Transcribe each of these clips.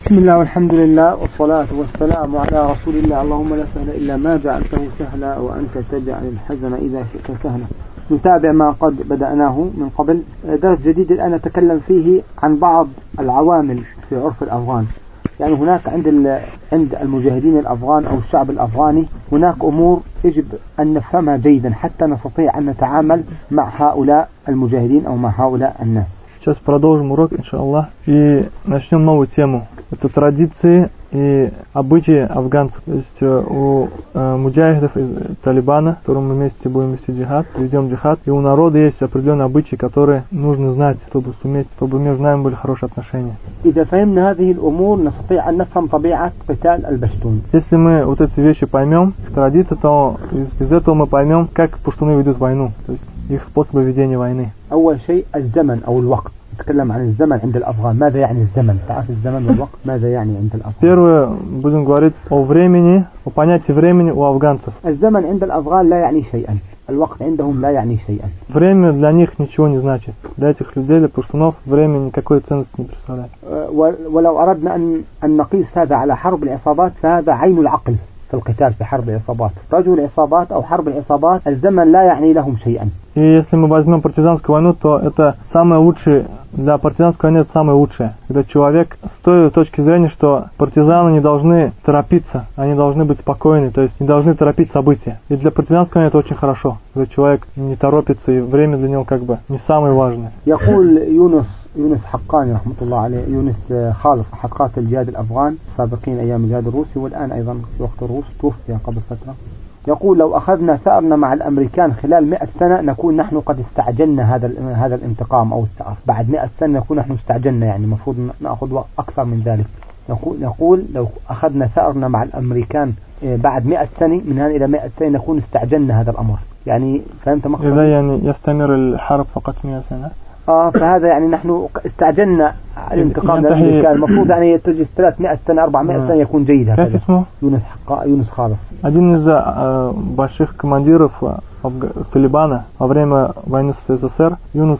بسم الله والحمد لله والصلاة والسلام على رسول الله. اللهم لا سهل إلا ما جعلته سهلا وأنت تجعل الحزن إذا شئت سهلا. نتابع ما قد بدأناه من قبل. درس جديد الآن نتكلم فيه عن بعض العوامل في عرف الأفغان. يعني هناك عند المجاهدين الأفغان أو الشعب الأفغاني هناك أمور يجب أن نفهمها جيدا حتى نستطيع أن نتعامل مع هؤلاء المجاهدين أو مع هؤلاء الناس. Сейчас продолжим урок, иншаллах, и начнем новую тему. Это традиции и обычаи афганцев. То есть у муджахидов из Талибана, с которым мы вместе будем вести джихад, ведем джихад, и у народа есть определенные обычаи, которые нужно знать, чтобы суметь, чтобы между нами были хорошие отношения. Если мы вот эти вещи поймем, традиции, то из этого мы поймем, как пуштуны ведут войну, то есть их способы ведения войны. أول شيء الزمن أو الوقت. نتكلم عن الزمن عند الأفغان. ماذا يعني الزمن؟ تعرف الزمن والوقت ماذا يعني عند الأفغان؟ Первое, будем говорить о времени, о понятии времени у афганцев. الزمن عند الأفغان لا يعني شيئا. الوقت عندهم لا يعني شيئا. Время для них ничего не значит. Для этих людей, для пуштунов, время никакой ценности не представляет. ولو أردنا أن نقيس هذا على حرب العصابات فهذا عين العقل في القتال في حرب العصابات. رجل العصابات أو حرب العصابات الزمن لا يعني لهم شيئا. И если мы возьмем партизанскую войну, то это самое лучшее, для партизанской войны это самое лучшее. Когда человек с той точки зрения, что партизаны не должны торопиться, они должны быть спокойны, то есть не должны торопить события. И для партизанской войны это очень хорошо, когда человек не торопится, и время для него как бы не самое важное. يقول يونس حقاني رحمة الله عليه. يونس خالص حقات الجهاد الأفغان السابقين أيام الجهاد الروسي والآن أيضا في وقت الروس، توفي قبل فترة. يقول لو أخذنا ثأرنا مع الأمريكان خلال 100 سنة نكون نحن قد استعجلنا هذا الانتقام أو الثأر. بعد 100 سنة نكون نحن استعجلنا، يعني المفروض نأخذ أكثر من ذلك. يقول لو أخذنا ثأرنا مع الأمريكان بعد 100 سنة، من هنا إلى 100 سنة نكون استعجلنا هذا الأمر. يعني فهمت مقصد؟ إذا يعني يستمر الحرب فقط 100 سنة. فهذا يعني نحن استعجلنا الانتقام من الأمريكان. المفروض يعني تجي 300 سنة 400 سنة يكون جيد. هذا как اسمه؟ يونس خالص. Один из больших командиров Талибана во время войны с СССР, Юнус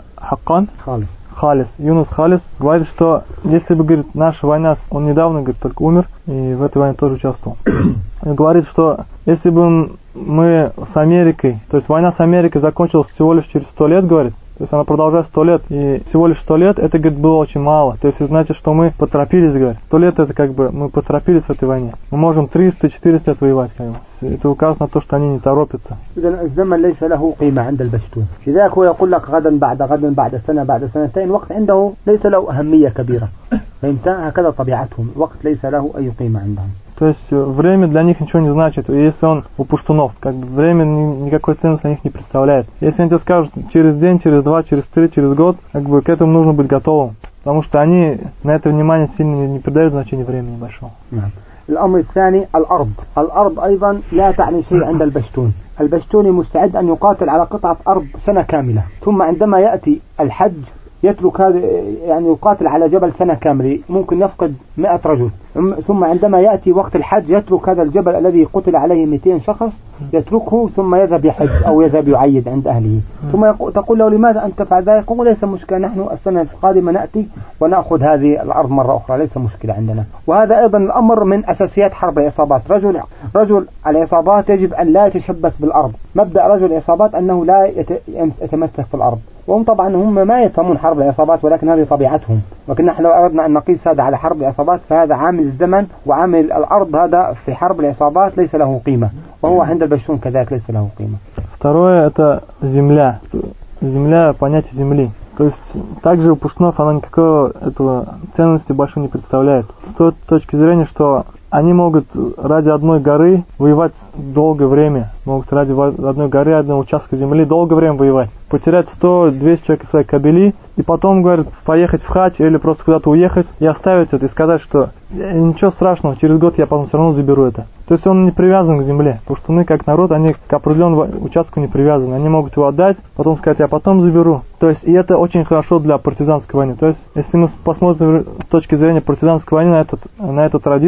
Халис, Юнус Халис, говорит, что если бы, говорит, наша война, он недавно, говорит, только умер, и в этой войне тоже участвовал. Он говорит, что если бы мы с Америкой, то есть война с Америкой закончилась всего лишь через 100 лет, говорит, то есть она продолжает 100 лет, и всего лишь 100 лет, это, говорит, было очень мало. То есть это значит, что мы поторопились, говорит. 100 лет это как бы, мы поторопились в этой войне. Мы можем 300-400 лет воевать, как бы. Это указано на то, что они не торопятся. الزمن ليس له قيمة عند البشتون. لذلك هو يقول لك غدا بعد سنة بعد سنتين. وقت عنده ليس له أهمية كبيرة. فهمت؟ هكذا طبيعتهم. الوقت ليس له أي قيمة عندهم. То есть время для них ничего не значит. Если он у пуштунов, как бы время никакой ценности для них не представляет. Если они тебе скажут через день, через 2, через 3, через год, как бы к этому нужно быть готовым. Потому что они на это внимание сильно не придают значения времени большого. الأمر الثاني الأرض أيضا لا تعني شيء عند البشتون. البشتوني مستعد أن يقاتل على قطعة أرض سنة كاملة، ثم عندما يأتي الحج يترك هذا، يعني يقاتل على جبل سنة كاملة، ممكن يفقد 100 رجل. ثم عندما يأتي وقت الحج يترك هذا الجبل الذي قتل عليه 200 شخص، يتركه ثم يذهب يحج أو يذهب يعيد عند أهله. ثم تقول له لماذا أنت تفعل ذلك؟ يقول ليس مشكلة، نحن السنة القادمة نأتي ونأخذ هذه الأرض مرة أخرى، ليس مشكلة عندنا. وهذا أيضا الأمر من أساسيات حرب العصابات. رجل العصابات يجب أن لا يتشبث بالأرض. مبدأ رجل العصابات أنه لا يتمسك في الأرض. وهم طبعا هم ما يفهمون حرب العصابات، ولكن هذه طبيعتهم. ولكن نحن لو أردنا أن نقيس هذا على حرب العصابات فهذا عامل الزمن وعامل الأرض، هذا في حرب العصابات ليس له قيمة، وهو عند البشتون كذلك ليس له قيمة. Второе это земля. Земля, понятие земли. То есть также у пуштунов она никакой ценности большой не представляет. С той точки зрения, что они могут ради одной горы воевать долгое время. Могут ради одной горы, одного участка земли долгое время воевать. Потерять 100-200 человек из своей кабели, и потом, говорят, поехать в хадж или просто куда-то уехать и оставить это, и сказать, что ничего страшного, через год я потом все равно заберу это. То есть он не привязан к земле. Пуштуны, как народ, они к определенному участку не привязаны. Они могут его отдать, потом сказать, я потом заберу. То есть, и это очень хорошо для партизанской войны. То есть, если мы посмотрим с точки зрения партизанской войны на эту традицию,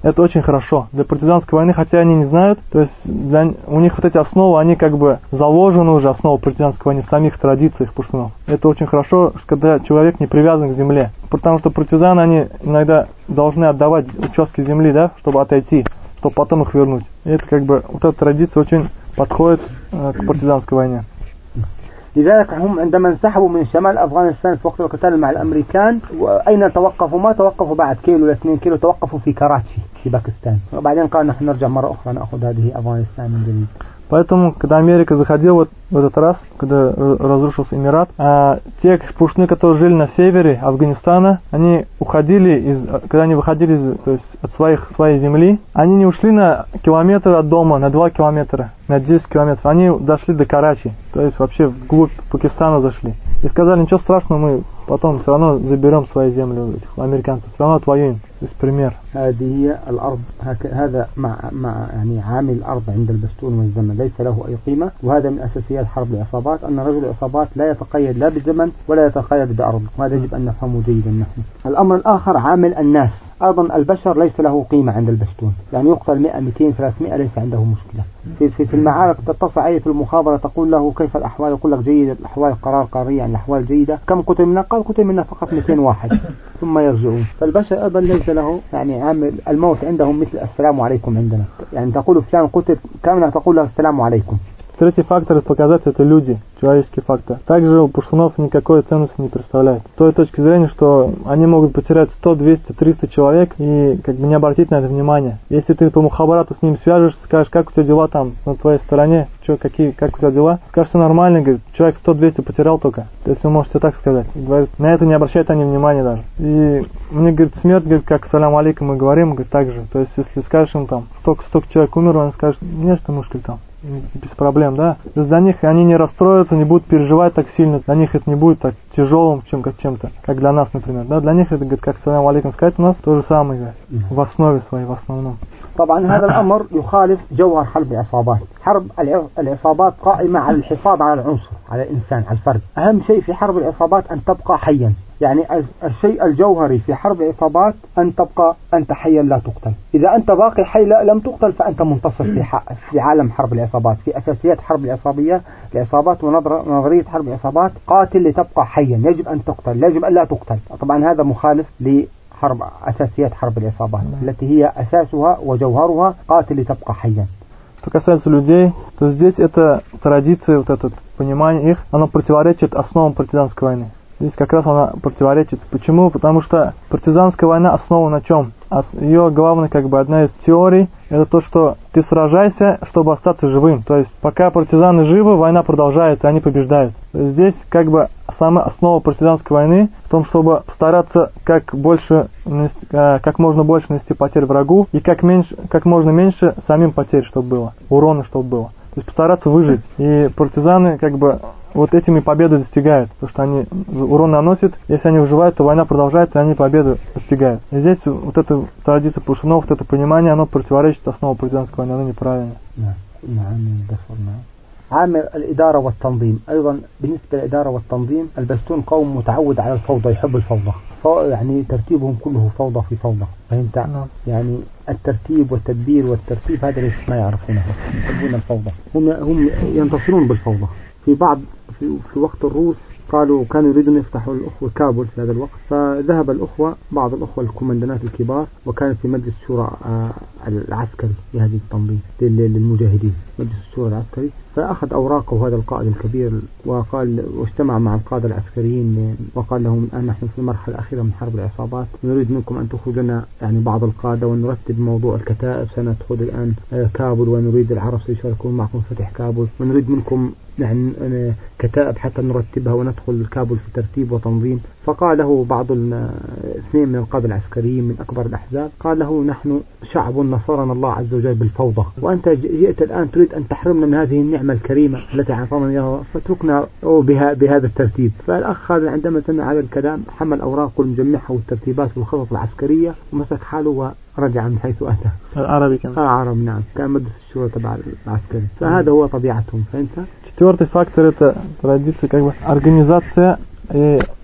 это очень хорошо. Для партизанской войны, хотя они не знают, то есть у них вот эти основы, они как бы заложены уже, основы партизанской войны в самих традициях пуштунов. Это очень хорошо, когда человек не привязан к земле. Потому что партизаны, они иногда должны отдавать участки земли, да, чтобы отойти, чтобы потом их вернуть. И это как бы, вот эта традиция очень подходит к партизанской войне. لذلك هم عندما انسحبوا من شمال أفغانستان في وقت القتال مع الأمريكان أين توقفوا؟ ما توقفوا بعد كيلو ولا 2 كيلو، توقفوا في كراتشي في باكستان، وبعدين قال نحن نرجع مرة أخرى نأخذ هذه أفغانستان من جديد. Поэтому, когда Америка заходила вот в этот раз, когда разрушился Эмират, те пуштуны, которые жили на севере Афганистана, они уходили, когда они выходили то есть от своей земли, они не ушли на километр от дома, на 2 километра, на 10 километров, они дошли до Карачи, то есть вообще вглубь Пакистана зашли. И сказали, ничего страшного, мы потом все равно заберем свои земли у этих американцев, все равно отвоюем. То есть пример. هذه هي الأرض، هذا مع يعني عامل الأرض عند البشتون والزمن ليس له أي قيمة، وهذا من أساسيات حرب العصابات، أن رجل العصابات لا يتقيد لا بالزمن ولا يتقيد بأرض، وهذا يجب أن نفهمه جيدا نحن. الأمر الآخر عامل الناس، أيضا البشر ليس له قيمة عند البشتون، يعني يقتل 100 200 300 ليس عنده مشكلة. في المعارك تتصل عليه في المخابرة تقول له كيف الأحوال، يقول لك جيدة الأحوال، قرار قارية يعني الأحوال جيدة. كم قتل منا؟ قال قتل منا فقط 200 واحد ثم يرجعون. فالبشر أيضا ليس له يعني عامل، الموت عندهم مثل السلام عليكم عندنا، يعني تقول فلان قتل كامل تقول له السلام عليكم. Третий фактор это показать, это люди, человеческий фактор. Также у пуштунов никакой ценности не представляет. С той точки зрения, что они могут потерять 100, 200, 300 человек и как бы не обратить на это внимание. Если ты по мухабарату с ним свяжешься, скажешь, как у тебя дела там на твоей стороне, как у тебя дела, скажешь, что нормально, говорит, человек 100-200 потерял только. То есть вы можете так сказать. И говорит, на это не обращают они внимания даже. И мне, говорит, смерть, говорит, как салям алейкум мы говорим, говорит, так же. То есть если скажешь им там, столько человек умерло, он скажет, не что мушкель там. Без проблем, да. То есть для них они не расстроятся, не будут переживать так сильно. Для них это не будет так тяжелым, чем-то, как для нас, например. Да, для них это, говорит, как салям алейкум сказать, у нас то же самое, говорит, в основе своей, в основном. طبعا هذا الأمر يخالف جوهر حرب العصابات. حرب العصابات قائمة على الحفاظ على العنصر، على الإنسان، على الفرد. أهم شيء في حرب العصابات أن تبقى حيا، يعني الشيء الجوهري في حرب العصابات أن تبقى أنت حيا لا تقتل. إذا أنت باقي حي لم تقتل فأنت منتصر في عالم حرب العصابات. في أساسيات حرب العصابات ونظرية حرب العصابات قاتل لتبقى حيا، يجب أن تقتل، يجب أن لا تقتل. طبعا هذا مخالف أساسيات حرب العصابات التي هي أساسها وجوهرها قاتل لتبقى حيا. Что касается людей, то здесь эта традиция, вот это понимание их, оно противоречит основам партизанской войны. Здесь как раз она противоречит. Почему? Потому что партизанская война основана на чем? Ее главная, как бы, одна из теорий, это то, что ты сражайся, чтобы остаться живым. То есть, пока партизаны живы, война продолжается, они побеждают. Здесь, как бы, самая основа партизанской войны в том, чтобы постараться как можно больше нанести потерь врагу и как можно меньше самим потерь, чтобы было, урона, чтобы было. То есть, постараться выжить. И партизаны, как бы, вот этими победы достигают, потому что они урон наносят, если они выживают, то война продолжается, и они победу достигают. И здесь вот эта традиция пуштунов, вот это понимание, оно противоречит основам партизанской войны, оно неправильно. عامل الإدارة والتنظيم أيضا. بالنسبة للإدارة والتنظيم، البشتون قوم متعود على الفوضى، يحب الفوضى، يعني ترتيبهم كله فوضى في فوضى، فهمت؟ يعني الترتيب والتدبير والترتيب هذا ليس ما يعرفونه، يحبون الفوضى، هم ينتصرون بالفوضى. في وقت الروس كانوا يريدون يفتحوا الأخوة كابول في هذا الوقت، فذهب بعض الأخوة الكوماندانات الكبار، وكانت في مجلس الشورى العسكري لهذه التنظيم للمجاهدين، مجلس الشورى العسكري، فأخذ أوراقه هذا القائد الكبير وقال، واجتمع مع القادة العسكريين وقال لهم الآن نحن في المرحلة الأخيرة من حرب العصابات، نريد منكم أن تخرجوا لنا يعني بعض القادة ونرتب موضوع الكتائب، سندخل الآن كابول ونريد العرب سيشاركون معكم فتح كابول، ونريد منكم يعني كتائب حتى نرتبها وندخل كابول في ترتيب وتنظيم. فقال له اثنين من القادة العسكريين من أكبر الأحزاب، قال له نحن شعب نصرنا الله عز وجل بالفوضى، وأنت جئت الآن تريد أن تحرمنا من هذه النعمة الكريمة التي أعطانا إياها، فاتركنا بهذا الترتيب. فالأخ هذا عندما سمع هذا الكلام حمل أوراقه المجمعة والترتيبات والخطط العسكرية ومسك حاله ورجع من حيث أتى. العربي كان عربي، نعم، كان مجلس الشورى تبع العسكري. فهذا هو طبيعتهم، فهمت؟ Четвертый фактор это традиция, как бы организация и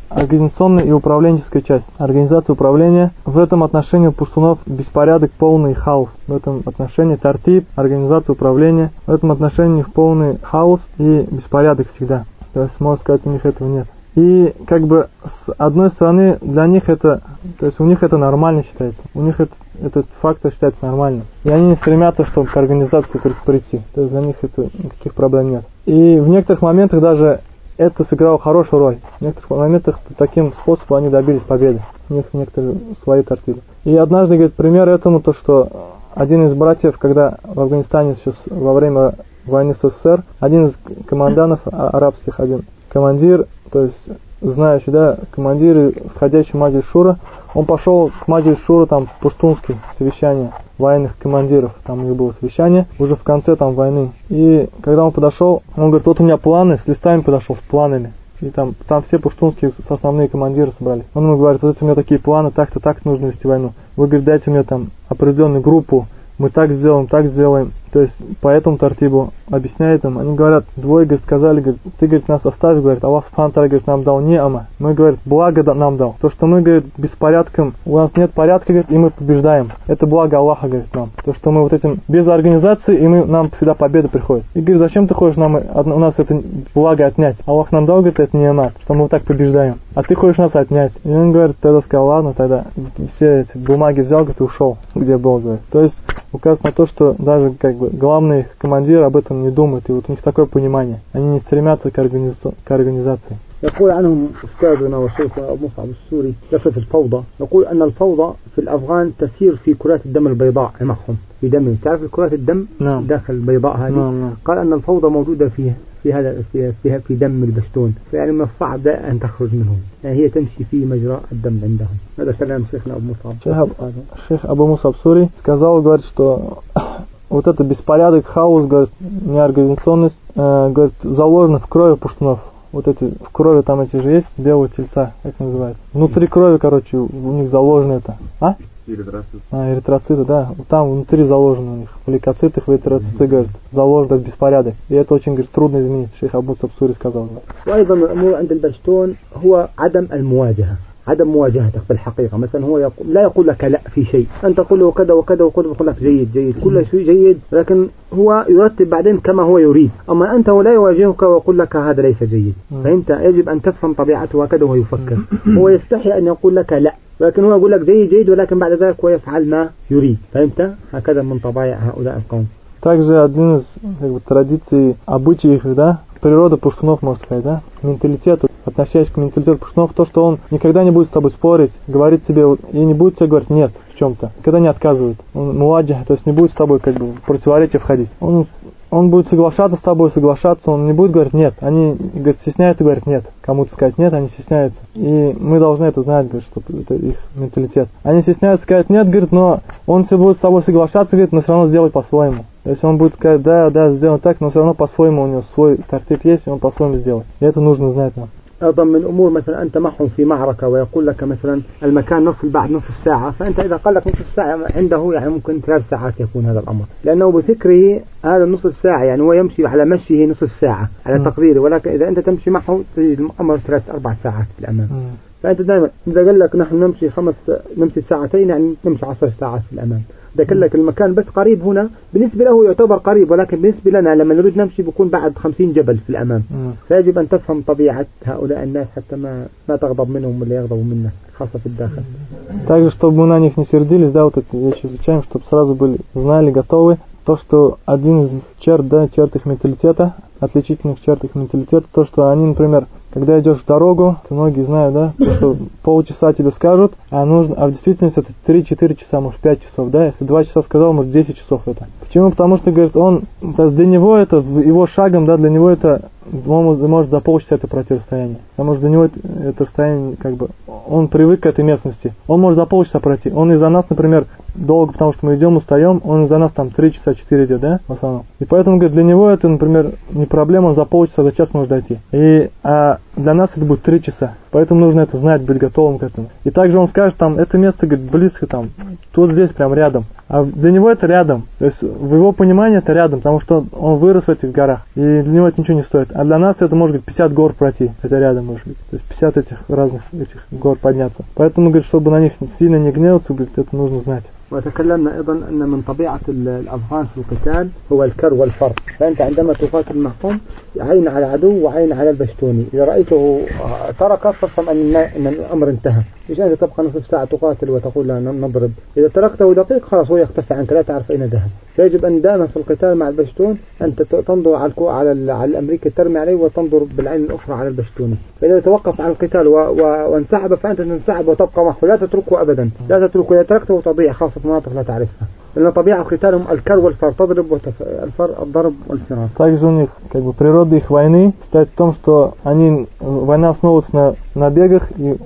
организационная и управленческая часть. Организация управления. В этом отношении у пуштунов беспорядок, полный хаос. В этом отношении тартиб, организация управления. В этом отношении у них полный хаос и беспорядок всегда. То есть, можно сказать, у них этого нет. И как бы с одной стороны для них это, то есть у них это нормально считается. У них этот фактор считается нормальным. И они не стремятся, чтобы к организации прийти. То есть для них это никаких проблем нет. И в некоторых моментах даже это сыграло хорошую роль. В некоторых моментах таким способом они добились победы. У них некоторые свои тартибы. И однажды, говорит, пример этому, то что один из братьев, когда в Афганистане сейчас во время войны с СССР, один из командантов арабских, один командир, то есть знающий, да, командир, входящий в Маджлис Шура, он пошел к Маджлис Шура, там, пуштунское совещание военных командиров, там у них было совещание, уже в конце там войны. И когда он подошел, он говорит, вот у меня планы, с листами подошел, с планами. И там все пуштунские основные командиры собрались. Он ему говорит, вот эти у меня такие планы, так-то, так нужно вести войну. Вы, говорит, дайте мне там определенную группу, мы так сделаем, так сделаем. То есть по этому тартибу объясняет им. Они говорят, двое, говорит, сказали, говорит, ты, говорит, нас оставь, говорит, Аллах Субхану ва Тааля, говорит, нам дал неама. Мы, говорит, благо нам дал. То, что мы, говорит, беспорядком, у нас нет порядка, говорит, и мы побеждаем. Это благо Аллаха, говорит, нам. То, что мы вот этим, без организации, и нам всегда победа приходит. И говорит, зачем ты хочешь у нас это благо отнять? Аллах нам дал, говорит, это неама, что мы вот так побеждаем. А ты хочешь нас отнять. И он говорит, тогда сказал, ладно, тогда все эти бумаги взял, говорит, и ушел, где был, говорит. То есть указано на то, что даже как бы главный командир об этом не думает, и вот у них такое понимание. Они не стремятся к организации. يقول عنهم أستاذنا وشيخنا أبو مصعب السوري يصف الفوضى. يقول أن الفوضى في الأفغان تسير في كرات الدم البيضاء معهم في دمهم. تعرف كرات الدم داخل البيضاء هذه؟ قال أن الفوضى موجودة في دم البشتون، فيعني من الصعب أن تخرج منهم، يعني هي تمشي في مجرى الدم عندهم. هذا كلام شيخنا أبو مصعب. Шейх Абу Мусаб Сури сказал, говорит, что вот это беспорядок, хаос, говорит, неорганизационность, говорит, заложено в крови пуштунов. Вот эти, в крови там эти же есть, белые тельца, как называют. Внутри крови, короче, у них заложено это. Эритроциты. Эритроциты, да. Там внутри заложено у них. В лейкоцитах, в эритроцитах, говорит, заложен беспорядок. И это очень, говорит, трудно изменить. Шейх Абу Мусаб Сури сказал. وأيضا الأمور عند البشتون هو عدم المواجهة. عدم مواجهتك في الحقيقة. مثلا هو لا يقول لك لا في شيء، أنت تقول له كذا وكذا وكذا يقول لك جيد كل شيء جيد، لكن هو يرتب بعدين كما هو يريد. أما أنت لا يواجهك ويقول لك هذا ليس جيد. فأنت يجب أن تفهم طبيعته وكذا وهو يفكر. هو يستحي أن يقول لك لا، لكن هو يقول لك جيد ولكن بعد ذلك هو يفعل ما يريد. فهمت؟ هكذا من طبائع هؤلاء القوم. Также один из традиций, обычаев, да, природа пуштунов, можно сказать, да, менталитет, относящийся к менталитету пуштунов, то, что он никогда не будет с тобой спорить, говорить тебе, и не будет тебе говорить нет в чем-то, никогда не отказывает. Он муаджих, то есть не будет с тобой как бы в противоречие входить. Он будет соглашаться с тобой, соглашаться, он не будет говорить нет. Они, говорит, стесняются говорить нет. Кому-то сказать нет, они стесняются. И мы должны это знать, говорит, что это их менталитет. Они стесняются сказать нет, говорит, но он все будет с тобой соглашаться, говорит, но все равно сделай по-своему. То есть он будет сказать, да, сделай так, но все равно по-своему, у него свой тартиб есть, и он по-своему сделает. И это нужно знать нам. أيضا من الأمور مثلا أنت معهم في معركة ويقول لك مثلا المكان نصل بعد نصف ساعة، فأنت إذا قال لك نصف ساعة عنده يعني ممكن 3 ساعات يكون هذا الأمر، لأنه بفكره هذا نصف ساعة، يعني هو يمشي على مشيه نصف ساعة على تقديره، ولكن إذا أنت تمشي معه تجد الأمر 3-4 ساعات في الأمام. فأنت دائما إذا قال لك نحن نمشي ساعتين يعني نمشي 10 ساعات في الأمام. إذا قال لك المكان بس قريب هنا بالنسبة له يعتبر قريب، ولكن بالنسبة لنا لما نريد نمشي بيكون بعد 50 جبل في الأمام. فيجب أن تفهم طبيعة هؤلاء الناس حتى ما تغضب منهم ولا يغضبوا منك، خاصة في الداخل. Также, чтобы мы на них не сердились, да, вот эти вещи изучаем, чтобы сразу знали, готовы. То, что один из черт их менталитета, отличительных черт их менталитета, то, что они, например, когда идешь в дорогу, то многие знают, да, то, что полчаса тебе скажут, а в действительности это 3-4 часа, может 5 часов, да, если 2 часа сказал, может 10 часов это. Почему? Потому что, говорит, для него это, его шагом, да, для него это, он может за полчаса это пройти расстояние. Потому что для него это расстояние, как бы, он привык к этой местности. Он может за полчаса пройти. Он из-за нас, например, долго, потому что мы идем, устаем, он из-за нас там 3 часа, 4 идет, да, в основном. И поэтому, говорит, для него это, например, не проблема, он за полчаса, за час может дойти. для нас это будет 3 часа. Поэтому нужно это знать, быть готовым к этому. И также он скажет, там, это место, говорит, близко, там, тут здесь прям рядом. А для него это рядом. То есть в его понимании это рядом, потому что он вырос в этих горах. И для него это ничего не стоит. А для нас это может быть 50 гор пройти. Это рядом может быть. То есть 50 этих разных этих гор подняться. Поэтому, говорит, чтобы на них сильно не гневаться, говорит, это нужно знать. وتكلمنا أيضا أن من طبيعة الأفغان في القتال هو الكر والفر. فأنت عندما تقاتل معهم عين على العدو وعين على البشتوني. إذا رأيته ترك فافهم أن الأمر انتهى. مش أنت تبقى نصف ساعة تقاتل وتقول لا نضرب. إذا تركته دقيق خلاص هو يختفي عنك لا تعرف أين ذهب. فيجب أن دائما في القتال مع البشتون أن تنظر على الأمريكي ترمي عليه وتنظر بالعين الأخرى على البشتوني. فإذا توقف عن القتال وانسحب فأنت تنسحب وتبقى معه لا تتركه أبدا. لا تتركه. إذا تركته تضيع خاصة في مناطق لا تعرفها. لأن طبيعة قتالهم الكر والفر تضرب الضرب والفرار. Также у них как бы природа их войны состоит в том, что война основывается на набегах и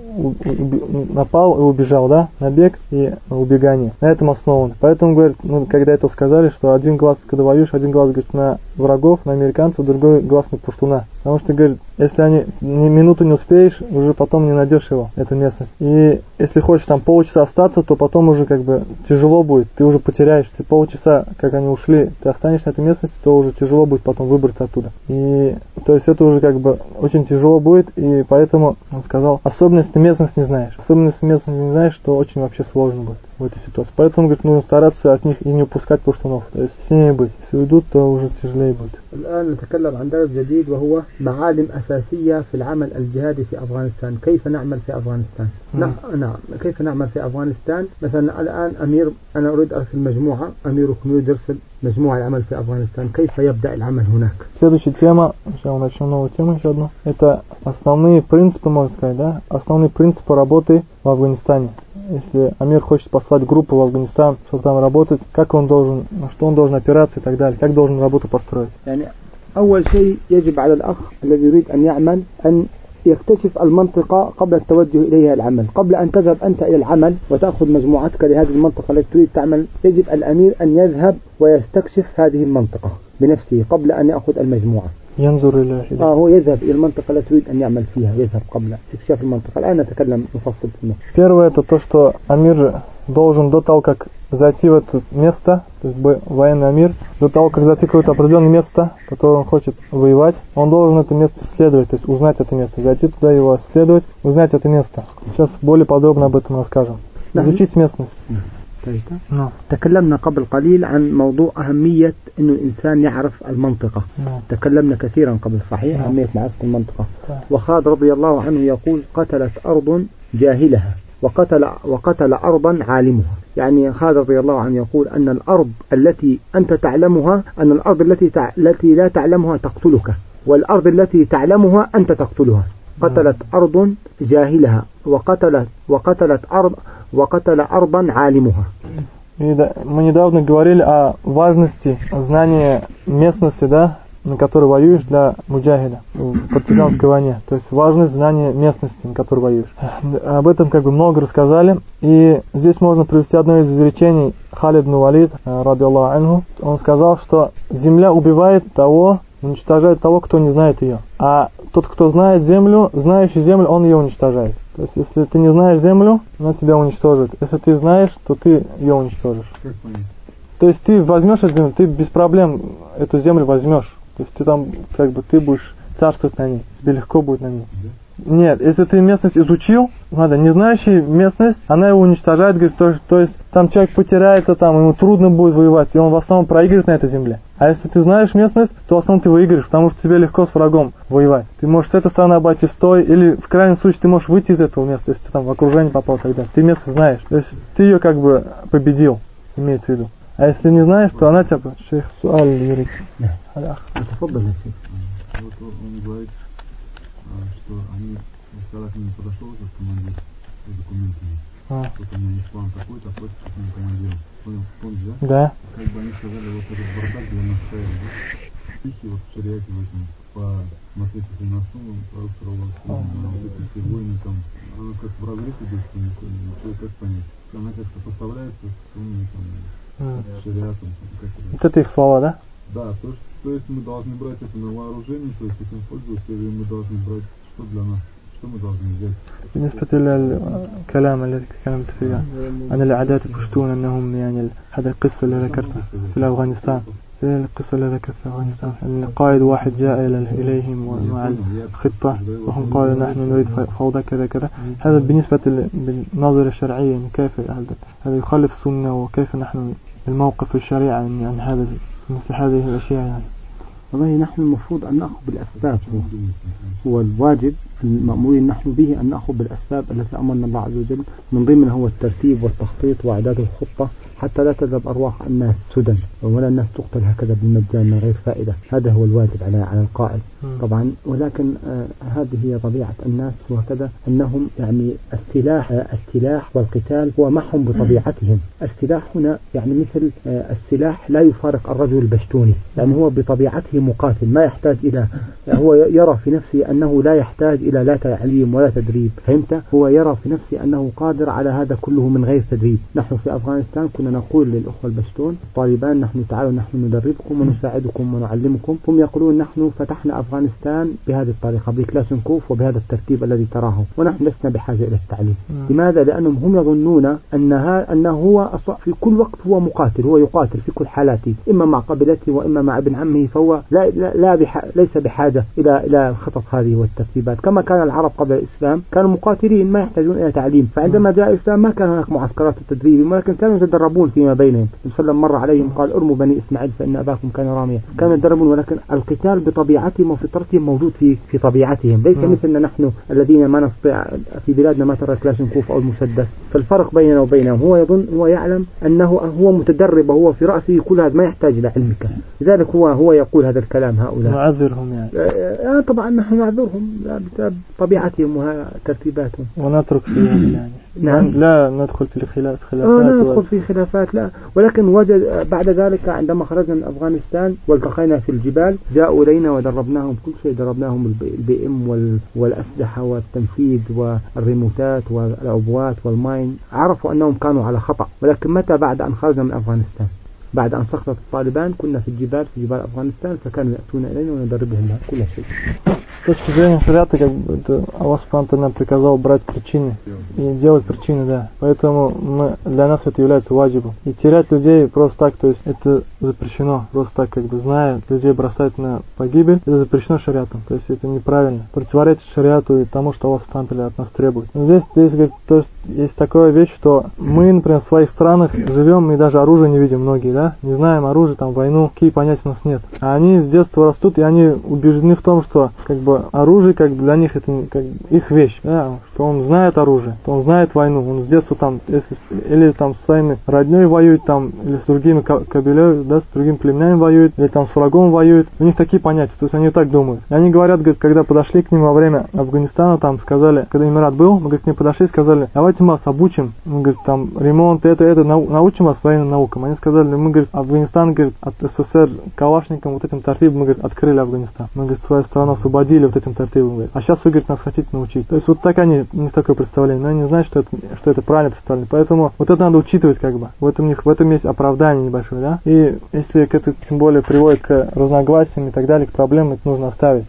напал и убежал, да? Набег и убегание. На этом основано. Поэтому, говорят, когда это сказали, что один глаз, когда воюешь, один глаз, говорит, на врагов, на американцев, другой глаз на пуштуна. Потому что, говорит, если минуту не успеешь, уже потом не найдешь его, эту местность. И если хочешь там полчаса остаться, то потом уже как бы тяжело будет, ты уже потеряешься. Полчаса, как они ушли, ты останешься на этой местности, то уже тяжело будет потом выбраться оттуда. И то есть это уже как бы очень тяжело будет, и поэтому он сказал, особенности местности не знаешь. Особенности местности не знаешь, что очень вообще сложно будет в этой ситуации. Поэтому, говорит, нужно стараться от них и не упускать пуштунов. То есть с ними быть. Если уйдут, то уже тяжелее будет. الآن نتكلم عن درس جديد وهو معالم أساسية في العمل الجهادي في أفغانستان. كيف نعمل في أفغانستان؟ نعم كيف نعمل في أفغانستان؟ مثلا الآن أنا أريد أرسل مجموعة. أمير كنود يرسل مجموعة العمل في أفغانستان. كيف يبدأ العمل هناك؟ Следующая тема, сейчас начнем новую тему еще одну. Это основные принципы, можно сказать, да? Основные принципы работы в Афганистане. Если Амир хочет послать группу в Афганистан, чтобы там работать, как он должен, на что он должен опираться и так далее, как должен работу построить. أول شيء يجب على الأخ الذي يريد أن يعمل أن يكتشف المنطقة قبل التوجه إليها العمل. قبل أن تذهب أنت إلى العمل وتأخذ مجموعتك لهذه المنطقة التي تريد تعمل، يجب الأمير أن يذهب ويستكشف هذه المنطقة بنفسه قبل أن يأخذ المجموعة. ينظر إلى هو يذهب إلى المنطقة التي يريد أن يعمل فيها، يذهب قبل استكشاف المنطقة. الآن نتكلم نفصل في النص. Первое это то, что Амир должен до того, как зайти в это место, то есть военный Амир, до того, как зайти в какое-то определенное место, которое он хочет воевать, он должен это место исследовать, то есть узнать это место, зайти туда, его исследовать, узнать это место. Сейчас более подробно об этом расскажем. Изучить местность. تكلمنا قبل قليل عن موضوع أهمية أنه الإنسان يعرف المنطقة. تكلمنا كثيرا قبل صحيح أهمية معرفة المنطقة. وخالد رضي الله عنه يقول قتلت أرض جاهلها وقتل أرضا عالمها. يعني خالد رضي الله عنه يقول أن الأرض التي أنت تعلمها، أن الأرض التي لا تعلمها تقتلك، والأرض التي تعلمها أنت تقتلها. قتلت أرض جاهلها وقتل أرضا عالمها. Мы недавно говорили о важности знания местности, да, на которой воюешь для муджахида в партизанской войне. То есть важность знания местности, на которой воюешь. Об этом как бы много рассказали. И здесь можно привести одно из изречений Халид ибн Валид, ради Аллаху анху. Он сказал, что земля убивает того, уничтожает того, кто не знает ее. А тот, кто знает землю, знающий землю, он ее уничтожает. То есть, если ты не знаешь землю, она тебя уничтожит. Если ты знаешь, то ты ее уничтожишь. То есть, ты возьмешь эту землю, ты без проблем эту землю возьмешь. То есть, ты там, как бы, ты будешь царствовать на ней. Тебе легко будет на ней. Нет, если ты местность изучил, не знающий местность, она его уничтожает, говорит, то есть там человек потеряется, там ему трудно будет воевать, и он в основном проигрывает на этой земле. А если ты знаешь местность, то в основном ты выиграешь, потому что тебе легко с врагом воевать. Ты можешь с этой стороны обойти в стой, или в крайнем случае ты можешь выйти из этого места, если ты там в окружение попал тогда. Ты место знаешь, то есть ты ее как бы победил, имеется в виду. А если не знаешь, то она тебя... Шейх Суаль Юрий. Вот он говорит, что они, когда к ним подошел этот командир с документами, что там у них план такой-то, просит к ним командиру. Понял, помнишь, да? Да. Как бы они сказали, вот этот бардак для нас ставили, да? Стихи вот в шариате в этом, по смотрите на основу, вот эти все войны там, она как в разрыв идет, что как понять? Она как-то поставляется с шариатом. Вот это их слова, да? Да, то есть мы должны брать это на вооружение, то есть этим пользоваться, или мы должны брать что для нас, что мы должны взять. بالنسبة للكلام الذي تكلمت فيه عن العادات البشتون أنهم يعني هذا القصة اللي ذكرتها في أفغانستان، القصة اللي ذكرت في أفغانستان أن قائد واحد جاء إليهم مع الخطة وهم قالوا نحن نريد فوضى كذا كذا. هذا بالنسبة للنظرة الشرعية يعني كيف هذا يخالف السنة وكيف نحن الموقف الشريعة عن هذا مثل هذه الأشياء يعني. والله نحن المفروض أن نأخذ بالأسباب، هو الواجب المأمورين نحن به أن نأخذ بالأسباب التي أمرنا الله عز وجل، من ضمنها هو الترتيب والتخطيط وإعداد الخطة حتى لا تذهب أرواح الناس سدى ولا الناس تقتل هكذا بالمجان من غير فائدة. هذا هو الواجب على القائد طبعا. ولكن هذه هي طبيعة الناس وهكذا، أنهم يعني السلاح والقتال هو معهم بطبيعتهم. السلاح هنا يعني مثل السلاح لا يفارق الرجل البشتوني، يعني هو بطبيعته مقاتل ما يحتاج إلى، هو يرى في نفسه أنه لا يحتاج إلى لا تعليم ولا تدريب، فهمت؟ هو يرى في نفسه أنه قادر على هذا كله من غير تدريب. نحن في أفغانستان كنا نقول للأخوة البشتون الطالبان نحن تعالوا نحن ندربكم ونساعدكم ونعلمكم. هم يقولون نحن فتحنا أفغانستان بهذه الطريقة بكلاشنكوف وبهذا الترتيب الذي تراه ونحن لسنا بحاجة إلى التعليم. لماذا؟ لأنهم هم يظنون أنه هو في كل وقت هو مقاتل، هو يقاتل في كل حالاته، إما مع قبيلته وإما مع ابن عمه، فهو ليس بحاجة إلى الخطط هذه والترتيبات. كما كان العرب قبل الإسلام كانوا مقاتلين ما يحتاجون إلى تعليم، فعندما جاء الإسلام ما كان هناك معسكرات التدريب ولكن كانوا يتدربون فيما بينهم. وسلم مر عليهم قال ارموا بني إسماعيل فإن أباكم كان راميا، كانوا يتدربون. ولكن القتال بطبيعتهم وفطرتهم موجود في طبيعتهم، ليس مثلنا نحن الذين ما نستطيع في بلادنا ما ترى كلاشنكوف أو المسدس. فالفرق بيننا وبينهم هو يعلم أنه هو متدرب وهو في رأسه كل هذا ما يحتاج إلى علمك، لذلك هو يقول هذا الكلام. هؤلاء نعذرهم يعني طبعا نحن نعذرهم بسبب طبيعتهم وترتيباتهم ونترك فيها يعني نعم. لا ندخل في خلافات لا ندخل في خلافات لا. ولكن وجد بعد ذلك عندما خرجنا من أفغانستان والتقينا في الجبال جاءوا إلينا ودربناهم كل شيء، دربناهم البي ام والأسلحة والتنفيذ والريموتات والعبوات والماين. عرفوا أنهم كانوا على خطأ. ولكن متى؟ بعد أن خرجنا من أفغانستان، بعد أن سقطت الطالبان كنا في جبال أفغانستان، فكانوا يأتون إلينا وندربهم كل شيء. С точки зрения шариата, как бы, Аллах Субхану нам приказал брать причины и делать причины, да. Поэтому для нас это является ваджибом. И терять людей просто так, то есть это запрещено. Просто так, как бы, зная, людей бросать на погибель, это запрещено шариатом. То есть это неправильно. Противоречит шариату и тому, что Аллах Субхану от нас требует. Но здесь говорит, то есть, есть такая вещь, что мы, например, в своих странах живем и даже оружие не видим многие, да. Не знаем оружие, там, войну, какие понятия у нас нет. А они с детства растут, и они убеждены в том, что, как бы, оружие, как бы, для них это как их вещь, да, что он знает оружие, что он знает войну, он с детства там, или там с своими родней воюет, там, или с другими кабилями, да, с другими племенами воюет, или там с врагом воюет. У них такие понятия, то есть они так думают. И они говорят, говорят, когда подошли к ним во время Афганистана, там, сказали, когда Эмират был, мы, говорит, к ним подошли, сказали, давайте мы вас обучим, мы, говорит, там, ремонт, это, научим вас военным наукам. Они сказали, мы, говорит, Афганистан, говорит, от СССР калашникам, вот этим тартибом, мы, говорит, открыли Афганистан. Мы, говорит, свою страну освободили вот этим тартибом, говорит. А сейчас вы, говорит, нас хотите научить. То есть вот так они, у них такое представление, но они не знают, что это правильное представление. Поэтому вот это надо учитывать, как бы. В этом есть оправдание небольшое, да. И если это тем более приводит к разногласиям и так далее, к проблемам, это нужно оставить.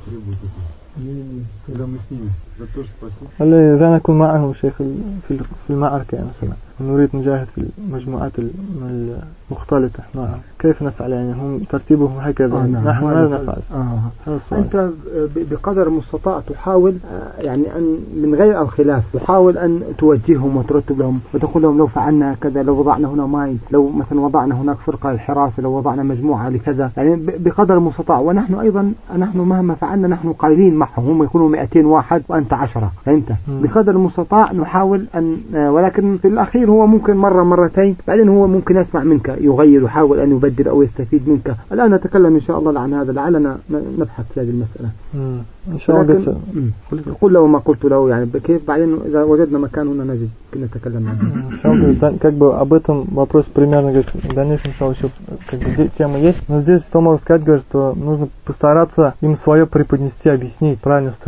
Когда мы с ними за то, что спасибо. إذا نكون معهم شيخ في المعركة مثلا نريد نجاهد في المجموعات المختلطة معهم كيف نفعل يعني هم ترتيبهم هكذا نحن ماذا نفعل أنت بقدر المستطاع تحاول يعني أن من غير الخلاف تحاول أن توجههم وترتب لهم وتقول لهم لو فعلنا كذا، لو وضعنا هنا ماين، لو مثلا وضعنا هناك فرقة للحراسة، لو وضعنا مجموعة لكذا، يعني بقدر المستطاع. ونحن أيضا مهما فعلنا نحن قليلين معهم، هم يكونوا 200 واحد وأنت 10. فهمت؟ بقدر المستطاع نحاول أن ولكن في الأخير هو ممكن مرة مرتين بعدين هو ممكن يسمع منك يغير يحاول أن يبدل أو يستفيد منك. الآن نتكلم إن شاء الله عن هذا، لعلنا نبحث في هذه المسألة إن شاء الله. قل له ما قلت له يعني كيف بعدين إذا وجدنا مكان هنا نجد كنا نتكلم عنه. Как бы об этом вопрос примерно, говорит, в дальнейшем еще как бы тема есть, но здесь что можно сказать, говорит, что нужно постараться им свое преподнести, объяснить с правильной стороны.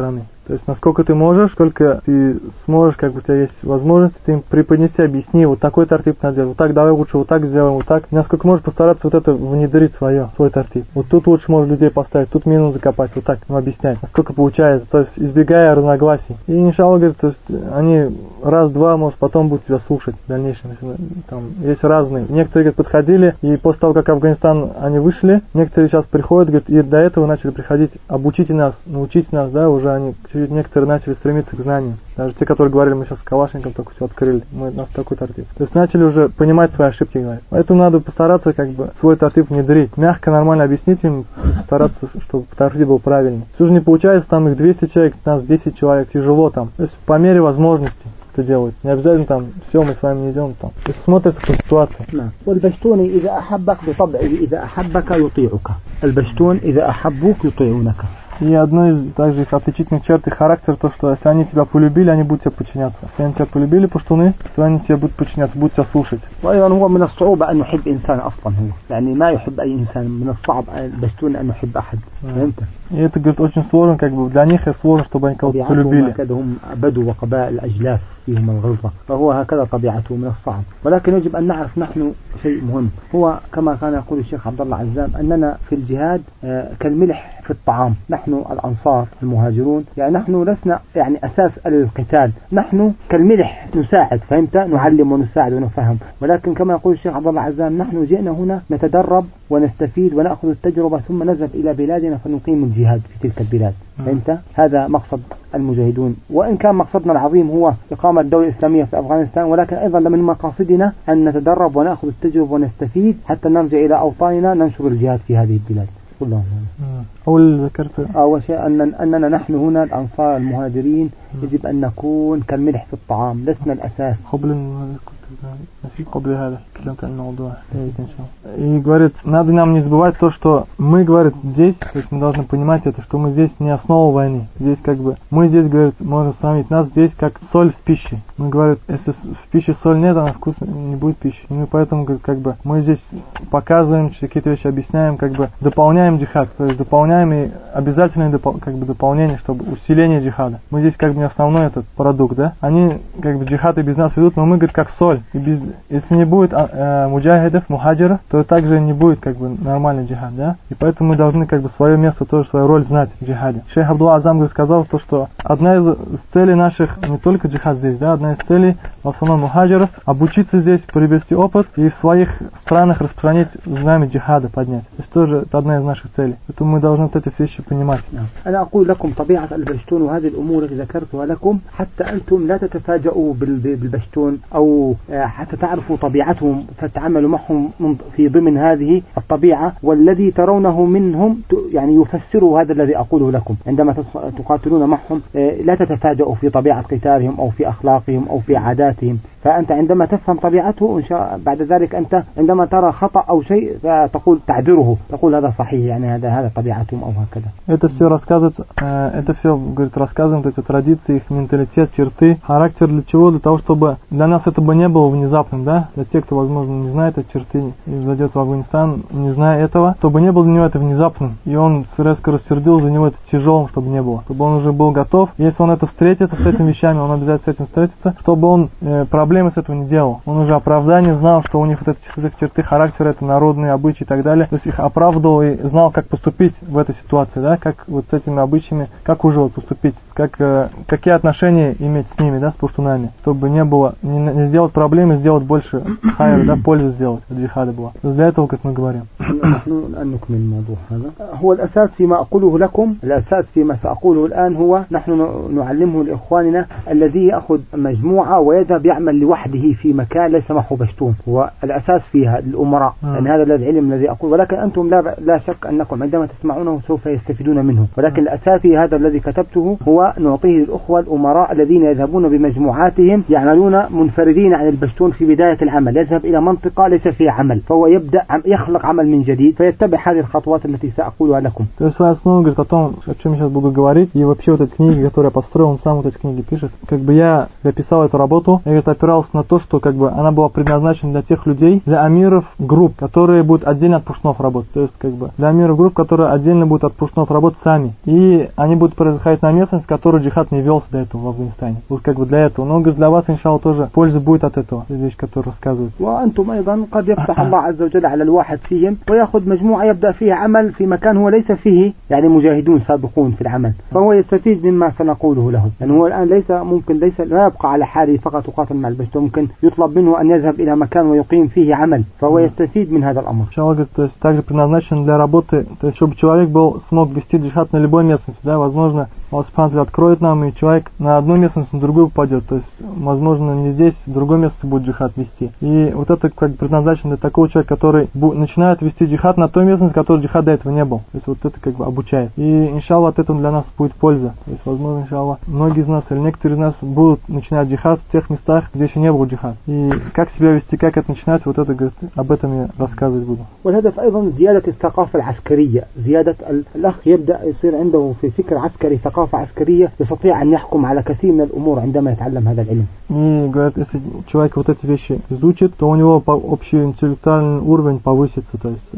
То есть, насколько ты можешь, сколько ты сможешь, как бы у тебя есть возможность, ты им преподнеси, объясни, вот такой тартип надо делать, вот так, давай лучше вот так сделаем, вот так. Насколько можешь постараться вот это внедрить свой тартип. Вот тут лучше можешь людей поставить, тут мину закопать, вот так, объяснять, насколько получается, то есть, избегая разногласий. И иншаллах, говорит, то есть, они раз-два, может, потом будут тебя слушать в дальнейшем. Там есть разные. Некоторые, говорит, подходили, и после того, как Афганистан они вышли, некоторые сейчас приходят, говорит, и до этого начали приходить, обучите нас, научите нас, да, уже они, некоторые начали стремиться к знаниям. Даже те, которые говорили, мы сейчас с Калашником только все открыли, у нас такой тартип. То есть начали уже понимать свои ошибки, говорят. Поэтому надо постараться, как бы, свой тартип внедрить. Мягко, нормально объяснить им, стараться, чтобы тартип был правильный. Все же не получается, там их 200 человек, нас 10 человек, тяжело там. То есть по мере возможностей это делать. Не обязательно там, все, мы с вами не идем там. То есть смотрится по ситуации. والبشتون إذا أحبك بطبعه إذا أحبك يطيعك. البشتون إذا أحبوك يطيعونك. И одной из также их отличительных черт и характер, то, что если они тебя полюбили, они будут тебя подчиняться. Если они тебя полюбили, пуштуны, то они тебе будут подчиняться, будут тебя слушать. وأيضا هو من الصعوبة أن يحب إنسان أصلا هو. يعني ما يحب أي إنسان من الصعب البشتون أن يحب أحد. فهمت؟ И это, говорит, очень сложно, как бы для них это сложно, чтобы они кого-то полюбили. هم بدو وقبائل أجلاف فيهم الغلظة فهو هكذا طبيعته من الصعب. ولكن يجب أن نعرف نحن شيء مهم هو كما كان يقول الشيخ عبد الله عزام أننا في الجهاد كالملح في الطعام. نحن الأنصار المهاجرون يعني نحن لسنا يعني أساس القتال. نحن كالملح نساعد فهمت نعلم ونساعد ونفهم. ولكن كما يقول الشيخ عبد الله عزام نحن جئنا هنا نتدرب ونستفيد ونأخذ التجربة ثم نذهب إلى بلادنا فنقيم الجهاد في تلك البلاد. فهمت؟ هذا مقصد المجاهدون. وإن كان مقصدنا العظيم هو إقامة الدولة الإسلامية في أفغانستان ولكن أيضا من مقاصدنا أن نتدرب ونأخذ التجربة ونستفيد حتى نرجع إلى أوطاننا ننشر الجهاد في هذه البلاد. والله أول ذكرت أول شيء أننا نحن هنا الأنصار المهاجرين يجب أن نكون كالملح في الطعام لسنا الأساس. قبل هذا كلمت عن الموضوع. И говорит, надо нам не забывать то, что мы, говорит, здесь, то есть мы должны понимать это, что мы здесь не основа войны. Здесь как бы, мы здесь, говорит, можно сравнить нас здесь как соль в пище. Мы, говорит, если в пище соль нет, она вкусно не будет пищи. И мы поэтому, говорит, как бы, мы здесь показываем, какие-то вещи объясняем, как бы, дополняем джихад, то есть дополняем и обязательное как бы дополнение, чтобы усиление джихада. Мы здесь как бы не основной этот продукт, да? Они как бы джихад и без нас ведут, но мы, говорит, как соль. И если не будет муджахидов, мухаджиров, то также не будет как бы нормальный джихад, да? И поэтому мы должны как бы свое место, тоже свою роль знать в джихаде. Шейх Абдулла Азам говорит, сказал, что одна из целей наших, не только джихад здесь, да, одна из целей в основном мухаджиров, обучиться здесь, приобрести опыт и в своих странах распространить знамя джихада, поднять. То есть тоже это одна из наших целей. Поэтому мы должны вот эти вещи понимать. أنا أقول لكم طبيعة البشتون وهذه الأمور التي ذكرتها لكم حتى أنتم لا تتفاجؤوا بالبشتون أو حتى تعرفوا طبيعتهم فتعاملوا معهم في ضمن هذه الطبيعة والذي ترونه منهم يعني يفسروا هذا الذي أقوله لكم عندما تقاتلون معهم لا تتفاجؤوا في طبيعة قتالهم أو في أخلاقهم أو في عاداتهم فأنت عندما تفهم طبيعته إن شاء بعد ذلك أنت عندما ترى خطأ أو شيء فتقول تعذره تقول هذا صحيح يعني هذا طبيعتهم أو هكذا. Это все рассказывает, это все, говорит, рассказывают эти традиции, их менталитет, черты, характер для чего? Для того, чтобы для нас это бы не было внезапным, да? Для тех, кто, возможно, не знает эти черты и зайдет в Афганистан, не зная этого, чтобы не было для него это внезапным. И он резко рассердил, за него это тяжелым, чтобы не было. Чтобы он уже был готов. Если он это встретится с этими вещами, он обязательно с этим встретится, чтобы он проблемы с этого не делал. Он уже оправдание знал, что у них вот эти черты характера, это народные обычаи и так далее. То есть их оправдывал и знал, как поступить в этой ситуации, да? Как вот с этими обычаями, как уже вот поступить, какие отношения иметь с ними, да, с пуштунами, чтобы не было, не сделать проблемы, сделать больше хайр, да, пользу сделать от джихада была. Для этого, как мы говорим. نكمل الموضوع هذا هو الأساس فيما أقوله لكم الأساس فيما سأقوله الآن هو نحن نعلمه لإخواننا الذي يأخذ مجموعة ويذهب يعمل لوحده في مكان ليس معه بشتون هو الأساس فيها الأمراء يعني هذا العلم الذي أقول ولكن أنتم لا شك أنكم عندما تسمعونه سوف يستفيدون منه ولكن الأساس في هذا الذي كتبته هو نعطيه للأخوة الأمراء الذين يذهبون بمجموعاتهم يعملون منفردين عن البشتون في بداية العمل يذهب إلى منطقة ليس فيها عمل فهو يبدأ يخلق عمل من من جديد فيتبع هذه الخطوات التي سأقولها لكم. То есть своя основа говорит о том, о чем я сейчас буду говорить, и вообще вот эти книги, которые я построил, он сам вот эти книги пишет. Как бы я писал эту работу, я опирался на то, что как бы она была предназначена для тех людей, для амиров групп, которые будут отдельно от пуштунов работать. То есть как бы для амиров групп, которые отдельно будут от пуштунов работать сами. И они будут происходить на местность, в которой джихад не велся до этого в Афганистане. Вот как бы для этого. Но говорит, для вас, иншалла, тоже польза будет от этого. Вещь, которую рассказывают. وأنتم أيضا قد يفتح الله عز وجل على الواحد فيهم ويأخذ مجموعة يبدأ فيها عمل في مكان هو ليس فيه يعني مجاهدون سابقون في العمل، فهو يستفيد مما سنقوله له. يعني هو الآن ليس لا يبقى على حاله فقط يقاتل مع البشتون، ممكن يطلب منه أن يذهب إلى مكان ويقيم فيه عمل، فهو يستفيد من هذا الأمر. Иншалла, говорит, то есть также предназначен для работы, то есть чтобы человек смог вести джихад на любой местности, да, возможно, Аллах Субхану откроет нам, и человек на одну местность, на другую попадет, то есть, возможно, не здесь, в другой местности будет джихад вести. И вот это как бы предназначено для такого человека, который начинает вести джихад на той местности, в которой джихад до этого не был. То есть вот это как бы обучает. И иншалла от этого для нас будет польза. То есть возможно, иншалла, многие из нас или некоторые из нас будут начинать джихад в тех местах, где еще не был джихад. И как себя вести, как это начинать, вот это, говорит, об этом я рассказывать буду. والهدف أيضا زيادة الثقافة العسكرية، زيادة الأخ يبدأ يصير عنده في فكر عسكري ثقافة عسكرية يستطيع أن يحكم على كثير من الأمور عندما يتعلم هذا العلم. И говорят, если человек вот эти вещи изучит, то у него общий интеллектуальный уровень повысится, то есть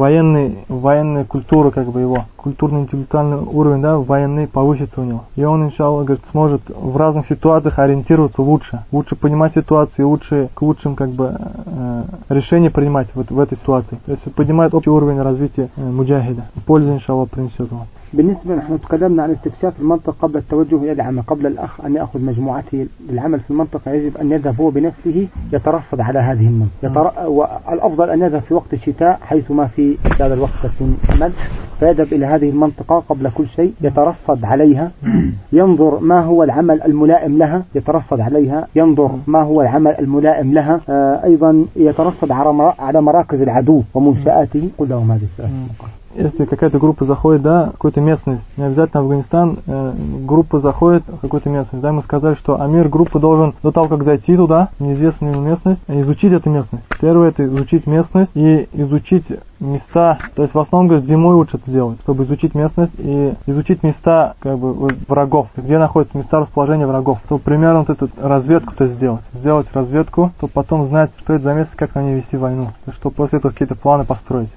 военная культура, как бы его культурный интеллектуальный уровень, да, военный повысится у него. И он, иншалла, говорит, сможет в разных ситуациях ориентироваться лучше понимать ситуации, к лучшим как бы решения принимать в этой ситуации. То есть поднимает общий уровень развития муджахида. Пользу, иншалла, принесет ему. بالنسبة نحن تكلمنا عن استكشاف المنطقة قبل التوجه إلى العمل، قبل الأخ أن يأخذ مجموعته للعمل في المنطقة يجب أن يذهب هو بنفسه يترصد على هذه المنطقة، والأفضل أن يذهب في وقت الشتاء حيث ما في هذا الوقت تكون عمل، فيذهب إلى هذه المنطقة قبل كل شيء يترصد عليها، ينظر ما هو العمل الملائم لها، يترصد عليها ينظر ما هو العمل الملائم لها، أيضا يترصد على مراكز العدو ومنشآته كلهم هذه الثلاث. Если какая-то группа заходит, да, в какую-то местность, не обязательно Афганистан, группа заходит в какую-то местность, да, мы сказали, что амир группы должен до того, как зайти туда, в неизвестную местность, изучить эту местность. Первое — это изучить местность и изучить места, то есть в основном, говорит, зимой лучше это делать, чтобы изучить местность и изучить места, как бы, врагов, где находятся места расположения врагов, то примерно вот эту разведку-то сделать разведку, то потом знать, что это за место, как на ней вести войну, чтобы после этого какие-то планы построить.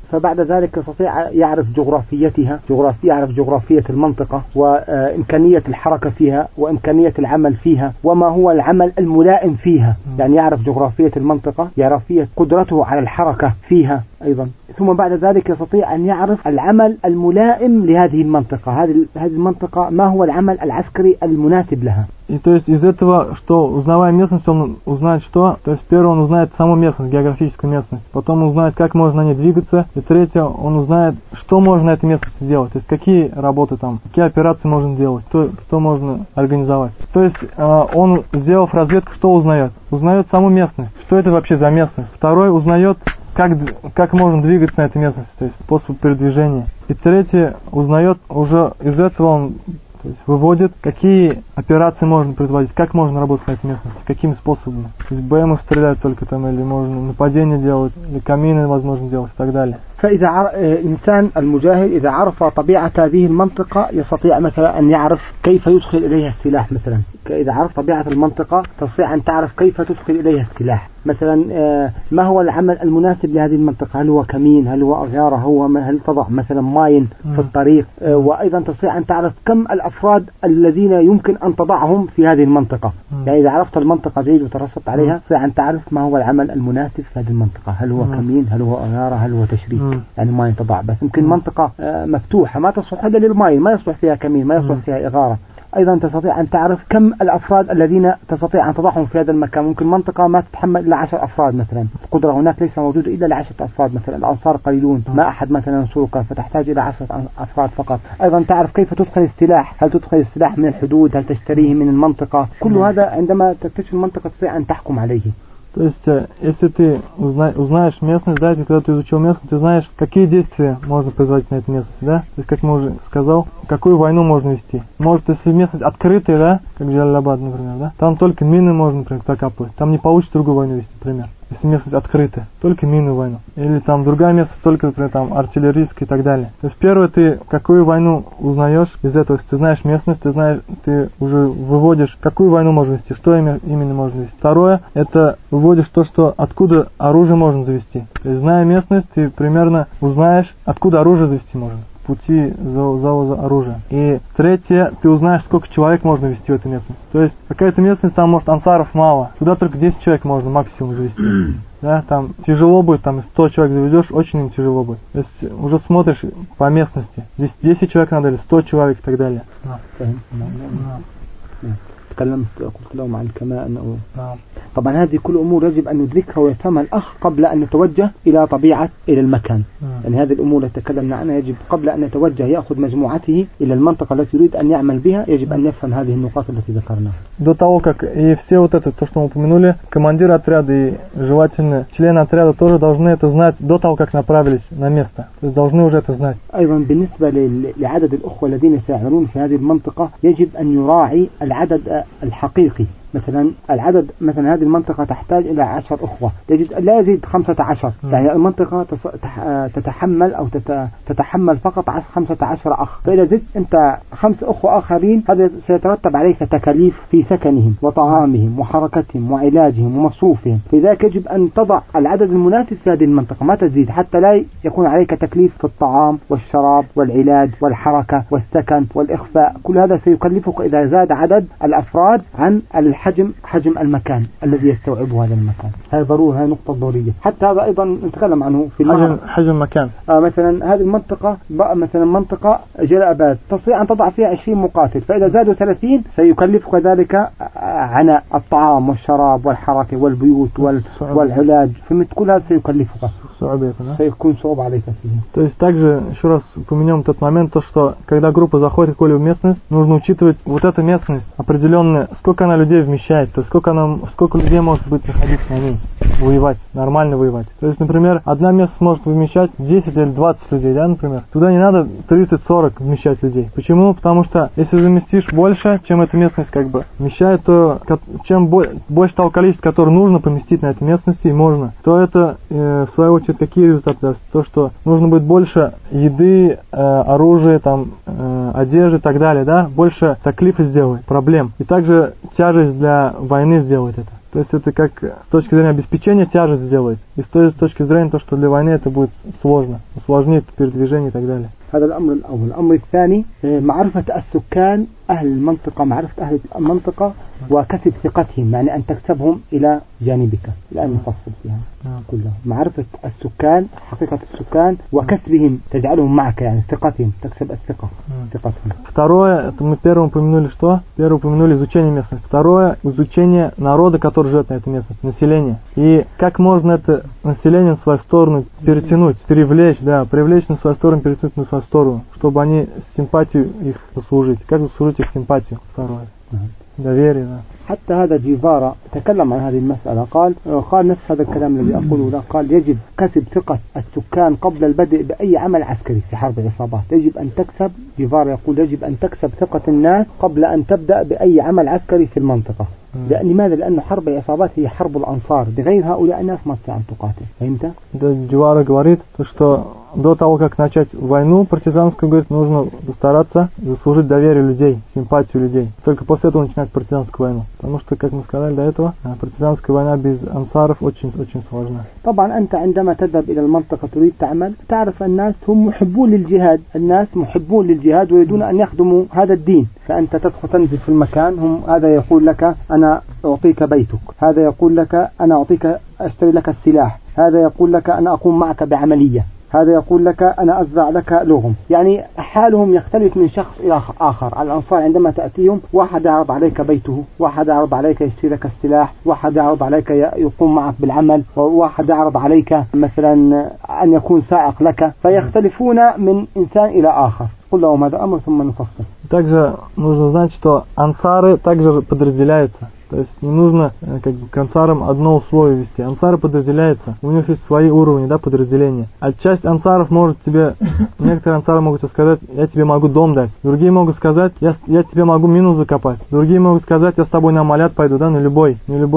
يعرف جغرافيتها، يعرف جغرافية المنطقة وإمكانية الحركة فيها وإمكانية العمل فيها وما هو العمل الملائم فيها، يعني يعرف جغرافية المنطقة، يعرف قدرته على الحركة فيها أيضا، ثم بعد ذلك يستطيع أن يعرف العمل الملائم لهذه المنطقة، هذه المنطقة ما هو العمل العسكري المناسب لها. И то есть из этого, что узнавая местность, он узнает что? То есть первое, он узнает саму местность, географическую местность, потом узнает, как можно на ней двигаться, и третье, он узнает, что можно на этой местности делать, то есть какие работы там, какие операции можно делать, что можно организовать. То есть он, сделав разведку, что узнает? Узнает саму местность, что это вообще за местность. Второй узнает, как можно двигаться на этой местности, то есть способ передвижения. И третье, узнает уже из этого он, то есть выводит, какие операции можно производить, как можно работать на этой местности, какими способами. То есть БМ стрелять только там, или можно нападение делать, или камины возможно делать и так далее. فإذا إنسان المجاهد إذا عرف طبيعة هذه المنطقة يستطيع مثلا أن يعرف كيف يدخل إليها السلاح مثلا، إذا عرف طبيعة المنطقة تستطيع أن تعرف كيف تدخل إليها السلاح مثلا، ما هو العمل المناسب لهذه المنطقة، هل هو كمين، هل هو أغيارة، هل تضع مثلا ماين في الطريق، وأيضا تستطيع أن تعرف كم الأفراد الذين يمكن أن تضعهم في هذه المنطقة، يعني إذا عرفت المنطقة جيد وترصدت عليها تستطيع أن تعرف ما هو العمل المناسب في هذه المنطقة، هل هو كمين، هل هو أغيارة، هل هو تشريك، يعني ماين تضع، بس يمكن منطقة مفتوحة ما تصلح إلا للماين، ما يصلح فيها كمين، ما يصلح فيها إغارة. أيضا تستطيع أن تعرف كم الأفراد الذين تستطيع أن تضعهم في هذا المكان، ممكن منطقة ما تتحمل إلا 10 أفراد مثلا، القدرة هناك ليس موجودة إلا ل10 أفراد مثلا، الأنصار قليلون ما أحد مثلا ينصرك فتحتاج إلى 10 أفراد فقط. أيضا تعرف كيف تدخل السلاح، هل تدخل السلاح من الحدود، هل تشتريه من المنطقة، كل هذا عندما تكتشف المنطقة تستطيع أن تحكم عليه. То есть, если ты узнаешь местность, да, когда ты изучил местность, ты знаешь, какие действия можно производить на этой местности, да, то есть, как мы уже сказал, какую войну можно вести. Может, если местность открытая, да, как Джалалабад, например, да, там только мины можно, например, закапывать, там не получится другую войну вести, например. если местность открытая, только минную войну. Или там другая местность, только, например, там артиллерийская и так далее. То есть первое, ты какую войну узнаешь из этого, если ты знаешь местность, ты уже выводишь, какую войну можно вести, что именно можно вести. Второе, это выводишь то, что откуда оружие можно завести. То есть, зная местность, ты примерно узнаешь, откуда оружие завести можно. Пути завоза оружия. И третье, ты узнаешь, сколько человек можно вести в эту местность. То есть, какая-то местность, там, может, ансаров мало. Туда только 10 человек можно максимум завести. Да, там тяжело будет, там 100 человек заведешь, очень им тяжело будет. То есть, уже смотришь по местности. Здесь 10 человек надо или 100 человек и так далее. قلت لهم عن كمان طبعا هذه كل أمور يجب أن ندركها ويفهمها الأخ قبل أن نتوجه إلى المكان. يعني هذه الأمور التي تكلمنا عنها يجب قبل أن نتوجه يأخذ مجموعته إلى المنطقة التي يريد أن يعمل بها يجب أن يفهم هذه النقاط التي ذكرناها. До того, как и все вот это, то, что мы упомянули, командир отряда и желательно члены отряда тоже должны это знать до того, как направились на место. То есть должны уже это знать. أيضا بالنسبة لعدد الأخوة الذين سيعملون في هذه المنطقة يجب أن يراعي العدد الحقيقي. مثلا هذه المنطقة تحتاج إلى 10 أخوة، لا يزيد 15. يعني المنطقة تتحمل أو تتحمل فقط 15 أخ. فإذا زدت أنت 5 أخوة آخرين هذا سيترتب عليك تكاليف في سكنهم وطعامهم وحركتهم وعلاجهم ومصروفهم. لذلك يجب أن تضع العدد المناسب في هذه المنطقة، ما تزيد حتى لا يكون عليك تكليف في الطعام والشراب والعلاج والحركة والسكن والإخفاء. كل هذا سيكلفك إذا زاد عدد الأفراد عن حجم المكان الذي يستوعبه هذا المكان. هذا ضروري، هذه نقطة ضرورية. حتى هذا أيضا نتكلم عنه في حجم مكان. مثلا هذه المنطقة مثلا منطقة جلابات تستطيع أن تضع فيها 20 مقاتل، فإذا زادوا 30 سيكلفك ذلك عناء الطعام والشراب والحركة والبيوت والعلاج. فمثل كل هذا سيكلفك سيكون صعوبة عليك فيه. То есть также еще раз упомянем тот момент, то что когда группа заходит в какую-либо местность, нужно учитывать вот эта местность определенная, сколько она людей вмещает, то есть сколько людей может быть находиться на ней, нормально воевать. То есть, например, одна местность может вмещать 10 или 20 людей, да, например. Туда не надо 30-40 вмещать людей. Почему? Потому что если заместишь больше, чем эта местность как бы вмещает, то чем больше того количества, которое нужно поместить на этой местности, и можно, то это в свою очередь какие результаты даст? То, что нужно будет больше еды, оружия, там, одежды и так далее, да, больше таклифа сделает, проблем. И также тяжесть для войны сделает это. То есть это как с точки зрения обеспечения тяжесть сделает. И с точки зрения то, что для войны это будет сложно, усложнит передвижение и так далее. هذا الأمر الأول. الأمر الثاني معرفة السكان أهل المنطقة، معرفة أهل المنطقة وكسب ثقتهم، يعني أن تكسبهم إلى جانبك. الآن نفصل فيها كلها. معرفة السكان، حقيقة السكان، وكسبهم تجعلهم معك، يعني ثقتهم، تكسب الثقة ثقتهم. Второе, это мы первым упомянули что? Первое упомянули изучение местности. Второе, изучение народа, который живет на этой местности, население. И как можно это население на свою сторону привлечь на свою сторону, перетянуть на свою сторону, чтобы они симпатию их заслужить. Как заслужить их симпатию? Второе. доверие. حتى هذا جيفارا تكلم عن هذه المسألة، قال نفس هذا الكلام الذي أقوله له. قال يجب كسب ثقة السكان قبل البدء بأي عمل عسكري في حرب العصابات. يجب أن تكسب، جيفارا يقول يجب أن تكسب ثقة الناس قبل أن تبدأ بأي عمل عسكري في المنطقة. لماذا؟ لأن حرب العصابات هي حرب الأنصار، بغير هؤلاء الناس ما تستطيع أن تقاتل. فهمت؟ Дживара говорит, что до того, как начать войну партизанскую, говорит, нужно стараться заслужить доверие людей, симпатию людей. Только после этого начинать партизанскую войну. Потому что, как мы сказали до этого, партизанская война без ансаров очень сложна. طبعا أنت عندما تذهب إلى المنطقة تريد تعمل، تعرف الناس هم محبون للجهاد، الناس محبون للجهاد ويريدون أن يخدموا هذا الدين. فأنت تنزل في المكان، هذا يقول لك أنا أعطيك بيتك، هذا يقول لك أنا أعطيك أشتري لك السلاح، هذا يقول لك أنا أقوم معك بعملية، هذا يقول لك أنا أزرع لك لغم. يعني حالهم يختلف من شخص إلى آخر. الأنصار عندما تأتيهم واحد يعرض عليك بيته، واحد يعرض عليك يشتري لك السلاح، واحد يعرض عليك يقوم معك بالعمل، وواحد يعرض عليك مثلا أن يكون سائق لك، فيختلفون من إنسان إلى آخر. قل لهم هذا أمر ثم نفصل. Также нужно знать, что ансары также подразделяются. То есть не нужно как бы к ансарам одно условие вести. Ансары подразделяются, у них есть свои уровни, да, подразделения. А часть ансаров может тебе некоторые ансары могут сказать, я тебе могу дом дать. Другие могут сказать, я тебе могу мину закопать. Другие могут сказать, я с тобой на амалят пойду, да, на любой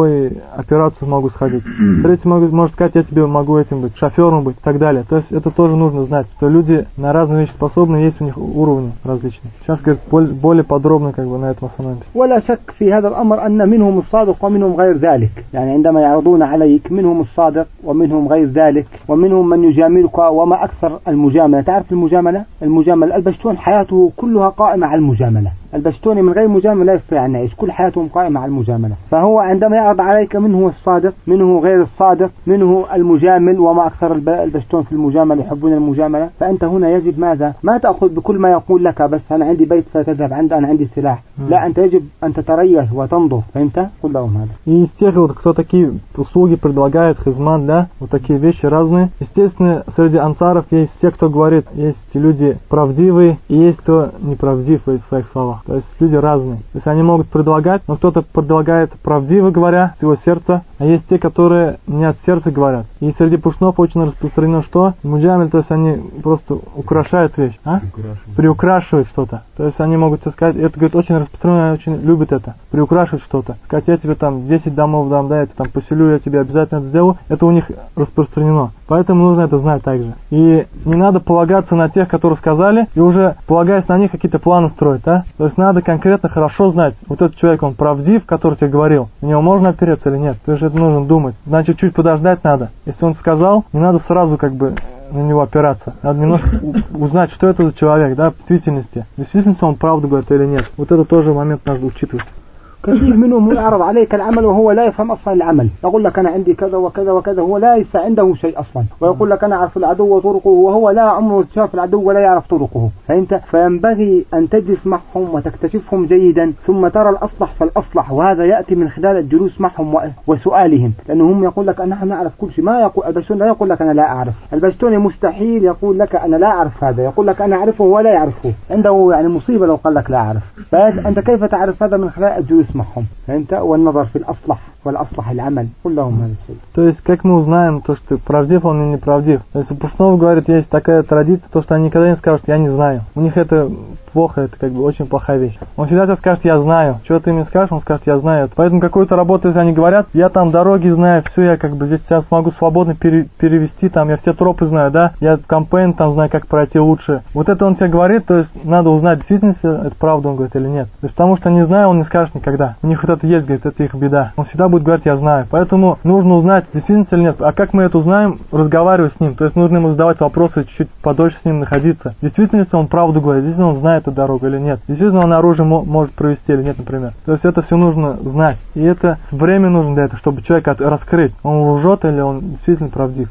операцию могу сходить. Третий может сказать, я тебе могу этим быть, шофером быть и так далее. То есть это тоже нужно знать, что люди на разные вещи способны, есть у них уровни различные. Сейчас, говорит, более подробно как бы на этом остановимся. ولا شك في هذا الأمر أن منهم الصادق ومنهم غير ذلك. يعني عندما يعرضون عليك منهم الصادق ومنهم غير ذلك ومنهم من يجاملك وما أكثر المجاملة. تعرف المجاملة البشتون حياته كلها قائمة على المجاملة. البشتوني من غير مجاملة لا يستطيع أن يعيش، كل حياتهم قائمة على المجاملة. فهو عندما يعرض عليك منه الصادق منه غير الصادق منه المجامل، وما أكثر البشتون في المجاملة يحبون المجاملة. فأنت هنا يجب ماذا؟ ما تأخذ بكل ما يقول لك بس أنا عندي بيت فتذهب أنا عندي سلاح. لا، أنت يجب أن تتريث وتنظر. فهمت؟ قل لهم هذا. И из тех, вот, кто такие услуги предлагает, хизмат, да, вот такие вещи разные. Естественно, среди ансаров есть те, кто говорит, есть люди правдивые и есть кто неправдивый в своих словах. То есть люди разные. То есть они могут предлагать, но кто-то предлагает правдиво говоря, с его сердца, а есть те, которые не от сердца говорят. И среди пушнов очень распространено что? Муджамиль, то есть они просто украшают вещь, приукрашивают что-то. То есть они могут сказать, это, говорит, очень распространено, они очень любят это, приукрашивать что-то. Сказать, я тебе там 10 домов дам, да, я тебя там поселю, я тебе обязательно это сделаю. Это у них распространено. Поэтому нужно это знать также. И не надо полагаться на тех, которые сказали, и уже полагаясь на них какие-то планы строить, да? То есть надо конкретно хорошо знать, вот этот человек, он правдив, который тебе говорил, на него можно опереться или нет. То есть это нужно думать. Значит, чуть подождать надо. Если он сказал, не надо сразу как бы на него опираться. Надо немножко узнать, что это за человек, да, в действительности. В действительности он правду говорит или нет. Вот это тоже момент надо учитывать. كثير منهم يعرض عليك العمل وهو لا يفهم أصلا العمل، يقول لك أنا عندي كذا وكذا وكذا، هو ليس عنده شيء أصلا، ويقول لك أنا أعرف العدو وطرقه وهو لا عمره شاف العدو ولا يعرف طرقه. فأنت فينبغي أن تجلس معهم وتكتشفهم جيدا ثم ترى الأصلح فالأصلح، وهذا يأتي من خلال الجلوس معهم وسؤالهم، لأنهم يقول لك نحن نعرف كل شيء. ما يقول البشتوني لا يقول لك أنا لا أعرف، البشتوني مستحيل يقول لك أنا لا أعرف هذا، يقول لك أنا أعرفه ولا يعرفه. عنده يعني مصيبة لو قال لك لا أعرف. فأنت كيف تعرف هذا؟ من خلال الجلوس معهم. فأنت والنظر في الأصلح والأصلح العمل. قل لهم هذا الشيء. То есть, как мы узнаем, то, что правдив он или неправдив? То есть, у Пушнов, говорит, есть такая традиция, то, что они никогда не скажут, я не знаю. У них это плохо, это как бы очень плохая вещь. Он всегда тебе скажет, я знаю. Что ты мне скажешь, он скажет, я знаю. Поэтому какую-то работу, если они говорят, я там дороги знаю, все, я как бы здесь сейчас смогу свободно перевести, там, я все тропы знаю, да, я кампейн там знаю, как пройти лучше. Вот это он тебе говорит, то есть, надо узнать, действительно, это правда он говорит или нет. То есть, потому что не знаю, он не скажет никогда. У них вот это есть, говорит, это их беда. Он всегда будет говорить, я знаю. Поэтому нужно узнать, действительно или нет. А как мы это узнаем? Разговаривать с ним. То есть, нужно ему задавать вопросы, чуть-чуть подольше с ним находиться. Действительно, если он правду говорит, действительно он знает эту дорогу или нет. Действительно он оружие может провести или нет, например. То есть, это все нужно знать. И это время нужно для этого, чтобы человека раскрыть. Он лжет или он действительно правдив.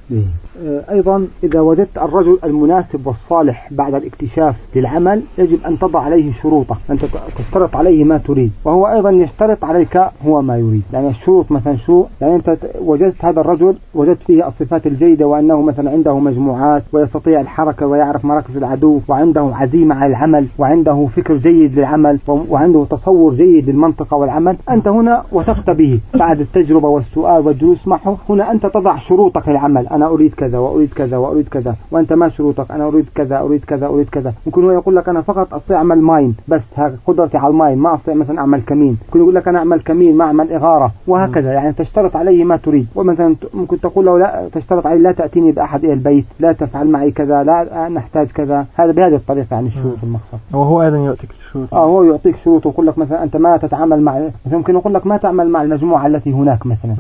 أيضا إذا وجدت الرجل المناسب والصالح بعد الاكتشاف للعمل يجب أن تضع عليه شروطه، أن تشترط عليه ما تريد، وهو أيضا يشترط عليك هو ما يريد. يعني الشروط مثلا شو؟ يعني أنت وجدت هذا الرجل وجدت فيه الصفات الجيدة، وأنه مثلا عنده مجموعات ويستطيع الحركة ويعرف مراكز العدو، وعنده عزيمة على العمل، وعنده فكر جيد للعمل، وعنده تصور جيد للمنطقة والعمل. أنت هنا وثقت به بعد التجربة والسؤال والجلوس معه. هنا أنت تضع شروطك للعمل، أنا أريد كذا وأريد كذا وأريد كذا، وأنت ما شروطك؟ أنا أريد كذا أريد كذا أريد كذا. ممكن هو يقول لك أنا فقط أستطيع أعمل ماين، بس قدرتي على الماين، ما أستطيع مثلا أعمل كمين. ممكن يقول لك أنا أعمل كمين ما أعمل إغارة، وهكذا. يعني تشترط عليه ما تريد. ومثلا ممكن تقول له لا، تشترط عليه لا تأتيني بأحد إلى البيت، لا تفعل معي كذا، لا نحتاج كذا. هذا بهذه الطريقة يعني الشروط المقصد. وهو أيضا يعطيك الشروط. هو يعطيك شروط ويقول لك مثلا أنت ما تتعامل مع، مثلا ممكن يقول لك ما تعمل مع المجموعة التي هناك مثلا.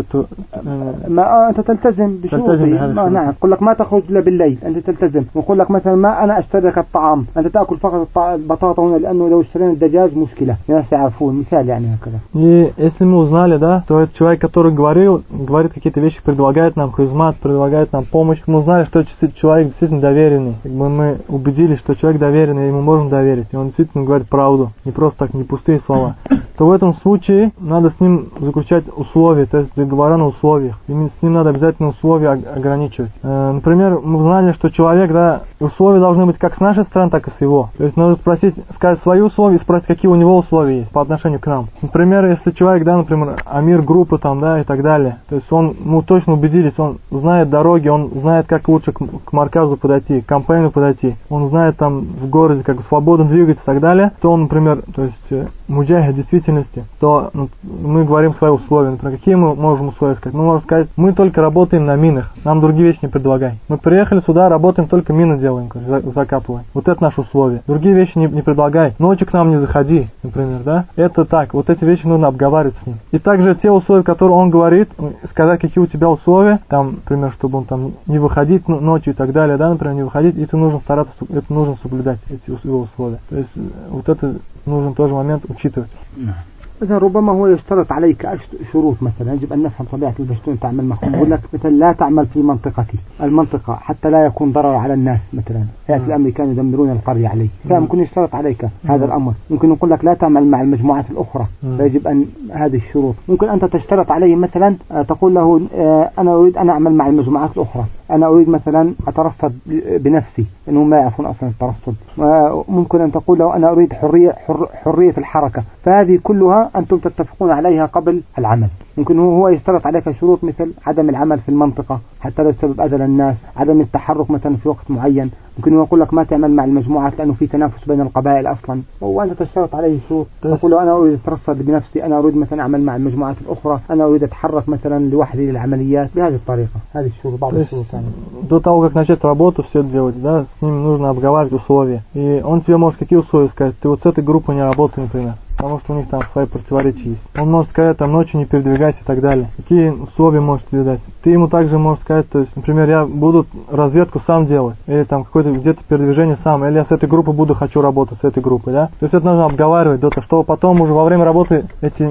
ما أنت تلتزم بشروطه. نعم. يقول لك ما تخرج إلا بالليل، أنت تلتزم. ويقول لك مثلا ما أنا أشتري لك الطعام، أنت تأكل فقط البطاطا هنا، لأنه لو اشترينا الدجاج مشكلة، الناس يعرفون. مثال يعني هكذا. И если мы узнали, да, то этот человек, который говорит какие-то вещи, предлагает нам хизмат, предлагает нам помощь, мы узнали, что человек действительно доверенный. Как бы мы убедились, что человек доверенный, ему можно доверить, и он действительно говорит правду, не просто так, не пустые слова. То в этом случае надо с ним заключать условия, то есть договора на условиях. И с ним надо обязательно условия ограничить ограничивать. Например, мы знали, что человек, да, условия должны быть как с нашей стороны, так и с его. То есть нужно сказать свои условия и спросить, какие у него условия есть по отношению к нам. Например, если человек, да, например, амир группы там, да, и так далее. То есть мы точно убедились, он знает дороги, он знает, как лучше к марказу подойти, к компанию подойти. Он знает там в городе, как свободно двигаться и так далее. То он, например, то есть муджахид в действительности, то мы говорим свои условия. Например, какие мы можем условия сказать? Мы можем сказать, мы только работаем на минах, нам другие вещи не предлагай. Мы приехали сюда, работаем, только мины делаем, закапываем. Вот это наше условие. Другие вещи не предлагай. Ночью к нам не заходи, например, да? Это так. Вот эти вещи нужно обговаривать с ним. И также те условия, которые он говорит, сказать, какие у тебя условия, там, например, чтобы он там не выходить ночью и так далее, да, например, не выходить, и ты нужно стараться, это нужно соблюдать, эти его условия. То есть вот это нужно тоже момент учитывать. مثلا ربما هو يشترط عليك شروط. مثلا يجب أن نفهم طبيعة البشتون تعمل معهم. يقول لك مثلا لا تعمل في منطقتك المنطقة حتى لا يكون ضرر على الناس. مثلا يأتي الأمريكان يدمرون القرية عليه، فممكن يشترط عليك هذا الأمر. ممكن يقول لك لا تعمل مع المجموعات الأخرى، فيجب أن هذه الشروط. ممكن أنت تشترط عليه مثلا تقول له أنا أريد أن أعمل مع المجموعات الأخرى، أنا أريد مثلا أترصد بنفسي، إنهم ما يعرفون أصلا الترصد. ممكن أن تقول له أنا أريد حرية الحركة. فهذه كلها أنتم تتفقون عليها قبل العمل. ممكن هو يشترط عليك شروط مثل عدم العمل في المنطقة حتى لا تسبب أذى للناس، عدم التحرك مثلا في وقت معين. ممكن هو يقول لك ما تعمل مع المجموعات لأنه في تنافس بين القبائل أصلا، وأنت تشترط عليه شروط. تقول له أنا أريد أترصد بنفسي، أنا أريد مثلا أعمل مع المجموعات الأخرى، أنا أريد أتحرك مثلا لوحدي للعمليات بهذه الطريقة. هذه الشروط بعض الشروط. До того, как начать работу, все это делать, да, с ним нужно обговаривать условия. И он тебе может какие условия сказать, ты вот с этой группой не работай, например, потому что у них там свои противоречия есть. Он может сказать, там ночью не передвигайся и так далее. Какие условия может тебе дать? Ты ему также можешь сказать, то есть, например, я буду разведку сам делать, или там какое-то где-то передвижение сам, или я с этой группой хочу работать с этой группой, да. То есть это нужно обговаривать до того, чтобы потом уже во время работы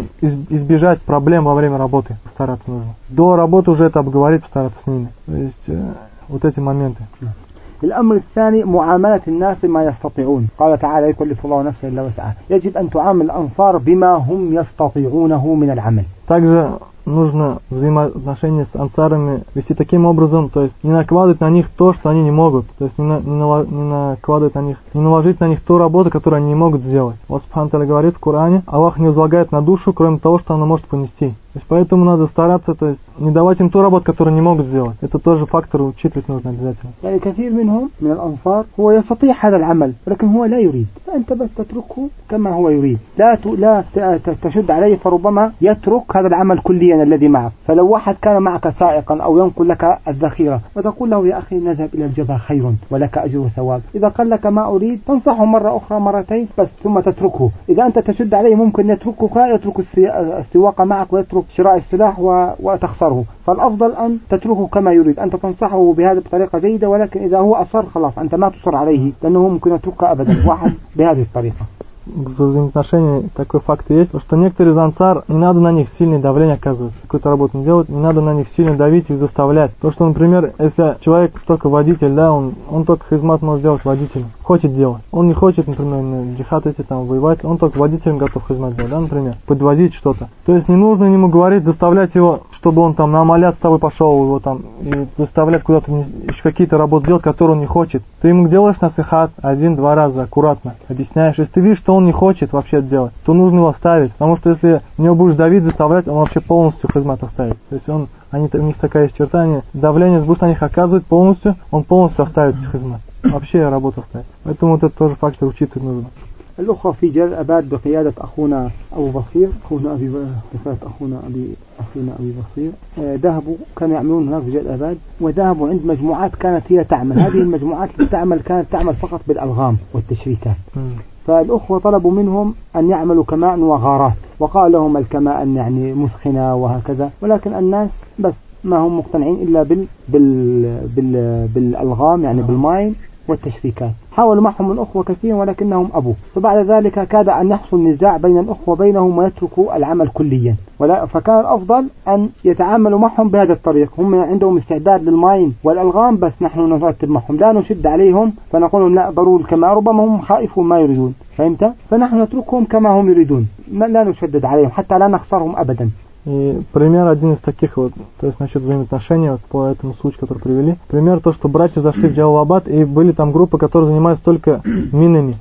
избежать проблем во время работы постараться нужно. До работы уже это обговорить, постараться с ними. То есть вот эти моменты. الأمر الثاني معاملة الناس بما يستطيعون. قال تعالى يكلف الله نفسا إلا وسعها. يجب أن تعامل الأنصار بما هم يستطيعونه من العمل. Также нужно взаимоотношения с ансарами вести таким образом, то есть не накладывать на них то, что они не могут, то есть не накладывать на них, не наложить на них ту работу, которую они не могут сделать. Вот Субхану ва Тааля говорит в Коране, Аллах не возлагает на душу, кроме того, что она может понести. То есть поэтому надо стараться, то есть не давать им ту работу, которую не могут сделать. Это тоже фактор учитывать нужно обязательно. يعني كثير منهم من الأنصار هو يستطيع هذا العمل ولكن هو لا يريد، فأنت بس تتركه كما هو يريد، لا تشد عليه، فربما يترك هذا العمل كليا الذي معك. فلو واحد كان معك سائقا أو ينقل لك الذخيرة وتقول له يا أخي نذهب إلى الجبهة خير ولك أجر وثواب، إذا قال لك ما أريد تنصحه مرة أخرى مرتين بس ثم تتركه. إذا أنت تشد عليه ممكن يترك السواقة معك ويترك شراء السلاح وتخسره. فالأفضل أن تتركه كما يريد، أنت تنصحه بهذه الطريقة جيدة، ولكن إذا هو أصر خلاص أنت ما تصر عليه لأنه ممكن يتركه أبدا واحد بهذه الطريقة. В взаимоотношении такой факт есть, что некоторые из ансар, не надо на них сильное давление оказывать, какую-то работу не делать, не надо на них сильно давить и заставлять. То, что, например, если человек только водитель, да, он только хизмат может делать водителем, хочет делать. Он не хочет, например, на джихад идти там воевать, он только водителем готов хизмат делать, да, например, подвозить что-то. То есть не нужно ему говорить, заставлять его, чтобы он там на амалят с тобой пошел, его там, и заставлять куда-то еще какие-то работы делать, которые он не хочет. Ты ему делаешь насихат 1-2 раза, аккуратно, объясняешь. Если ты видишь, что он не хочет вообще это делать, то нужно его оставить, потому что если в него будешь давить, заставлять, он вообще полностью хизмат оставит. То есть у них такая есть черта, давление будешь на них оказывать полностью, он полностью оставит хизмат. Вообще работу оставит. Поэтому вот это тоже фактор учитывать нужно. الأخوة في جلال أباد بقيادة أخونا أبو بصير، أخينا أبي بصير، ذهبوا كانوا يعملون هناك في جلال أباد، وذهبوا عند مجموعات كانت هي تعمل، هذه المجموعات كانت تعمل فقط بالألغام والتشريكات. فالأخوة طلبوا منهم أن يعملوا كماء وغارات، وقال لهم الكماء يعني مثخنة وهكذا، ولكن الناس بس ما هم مقتنعين إلا بالألغام يعني بالماين والتشريكات. حاولوا معهم الأخوة كثيرا ولكنهم أبوا، فبعد ذلك كاد أن يحصل نزاع بين الأخوة بينهم ويتركوا العمل كليا، فكان الأفضل أن يتعاملوا معهم بهذا الطريق. هم عندهم استعداد للماين والألغام، بس نحن نرتب معهم، لا نشد عليهم فنقول لهم لا ضروري كما، ربما هم خائفون ما يريدون، فهمت؟ فنحن نتركهم كما هم يريدون، لا نشدد عليهم حتى لا نخسرهم أبدا. И пример один из таких вот, то есть насчет взаимоотношений, вот по этому случаю, который привели. Пример то, что братья зашли в Джалалабад, и были там группы, которые занимаются только минами,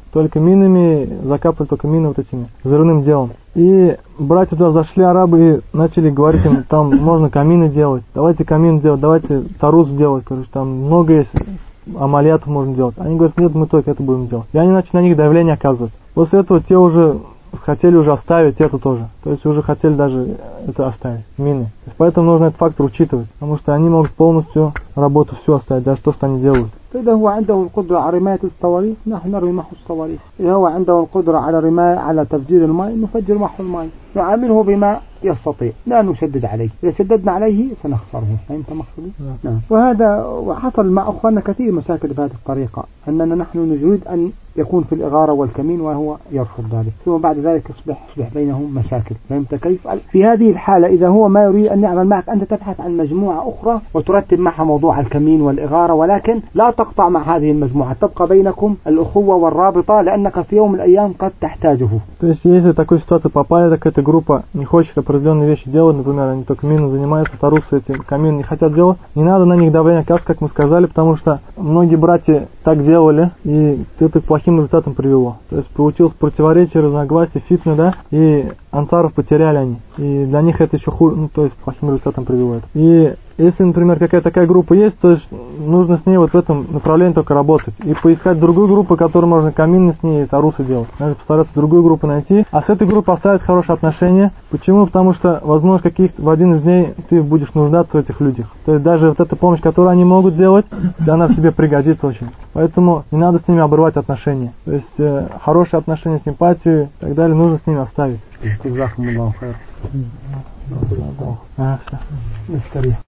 закапывали только мины вот этими, взрывным делом. И братья туда зашли, арабы, и начали говорить им, там можно камины делать, давайте камин делать, давайте тарус делать, короче, там много есть амалиятов можно делать. Они говорят, нет, мы только это будем делать. И они начали на них давление оказывать. После этого те уже хотели уже оставить это тоже. То есть уже хотели даже это оставить, мины. Поэтому нужно этот фактор учитывать, потому что они могут полностью работу всю оставить, даже то, что они делают. فإذا هو عنده القدرة على رماية الصواريخ نحن نرمي معه الصواريخ. إذا هو عنده القدرة على رماية على تفجير الماء نفجر معه الماء. نعامله بما يستطيع لا نشدد عليه. إذا شددنا عليه سنخسره. فهمت مقصدي؟ نعم. وهذا وحصل مع أخواننا كثير مشاكل بهذه الطريقة أننا نحن نريد أن يكون في الإغارة والكمين وهو يرفض ذلك ثم بعد ذلك يصبح بينهم مشاكل. فهمت كيف؟ في هذه الحالة إذا هو ما يريد أن يعمل معك أنت تبحث عن مجموعة أخرى وترتب معها موضوع الكمين والإغارة ولكن لا تقطع مع هذه المجموعة تبقى بينكم الأخوة والرابطة لأنك في يوم من الأيام قد تحتاجه. То есть если в такую ситуацию попали, так эта группа не хочет определенные вещи делать, например, они только мины занимаются, тарусы эти камин не хотят делать, не надо на них давление оказывать, как мы сказали, потому что многие братья так делали, и это к плохим результатам привело. То есть получилось противоречие, разногласия, фитна, да, и ансаров потеряли они. И для них это еще хуже, то есть к плохим результатам привело это. И если, например, какая-то такая группа есть, то есть нужно с ней вот в этом направлении только работать. И поискать другую группу, которую можно камины с ней и тарусы делать. Надо постараться другую группу найти, а с этой группой оставить хорошие отношения. Почему? Потому что, возможно, в один из дней ты будешь нуждаться в этих людях. То есть даже вот эта помощь, которую они могут делать, она в тебе пригодится очень. Поэтому не надо с ними обрывать отношения. То есть хорошие отношения, симпатию и так далее нужно с ними оставить. جزاكم الله خير. نستريح.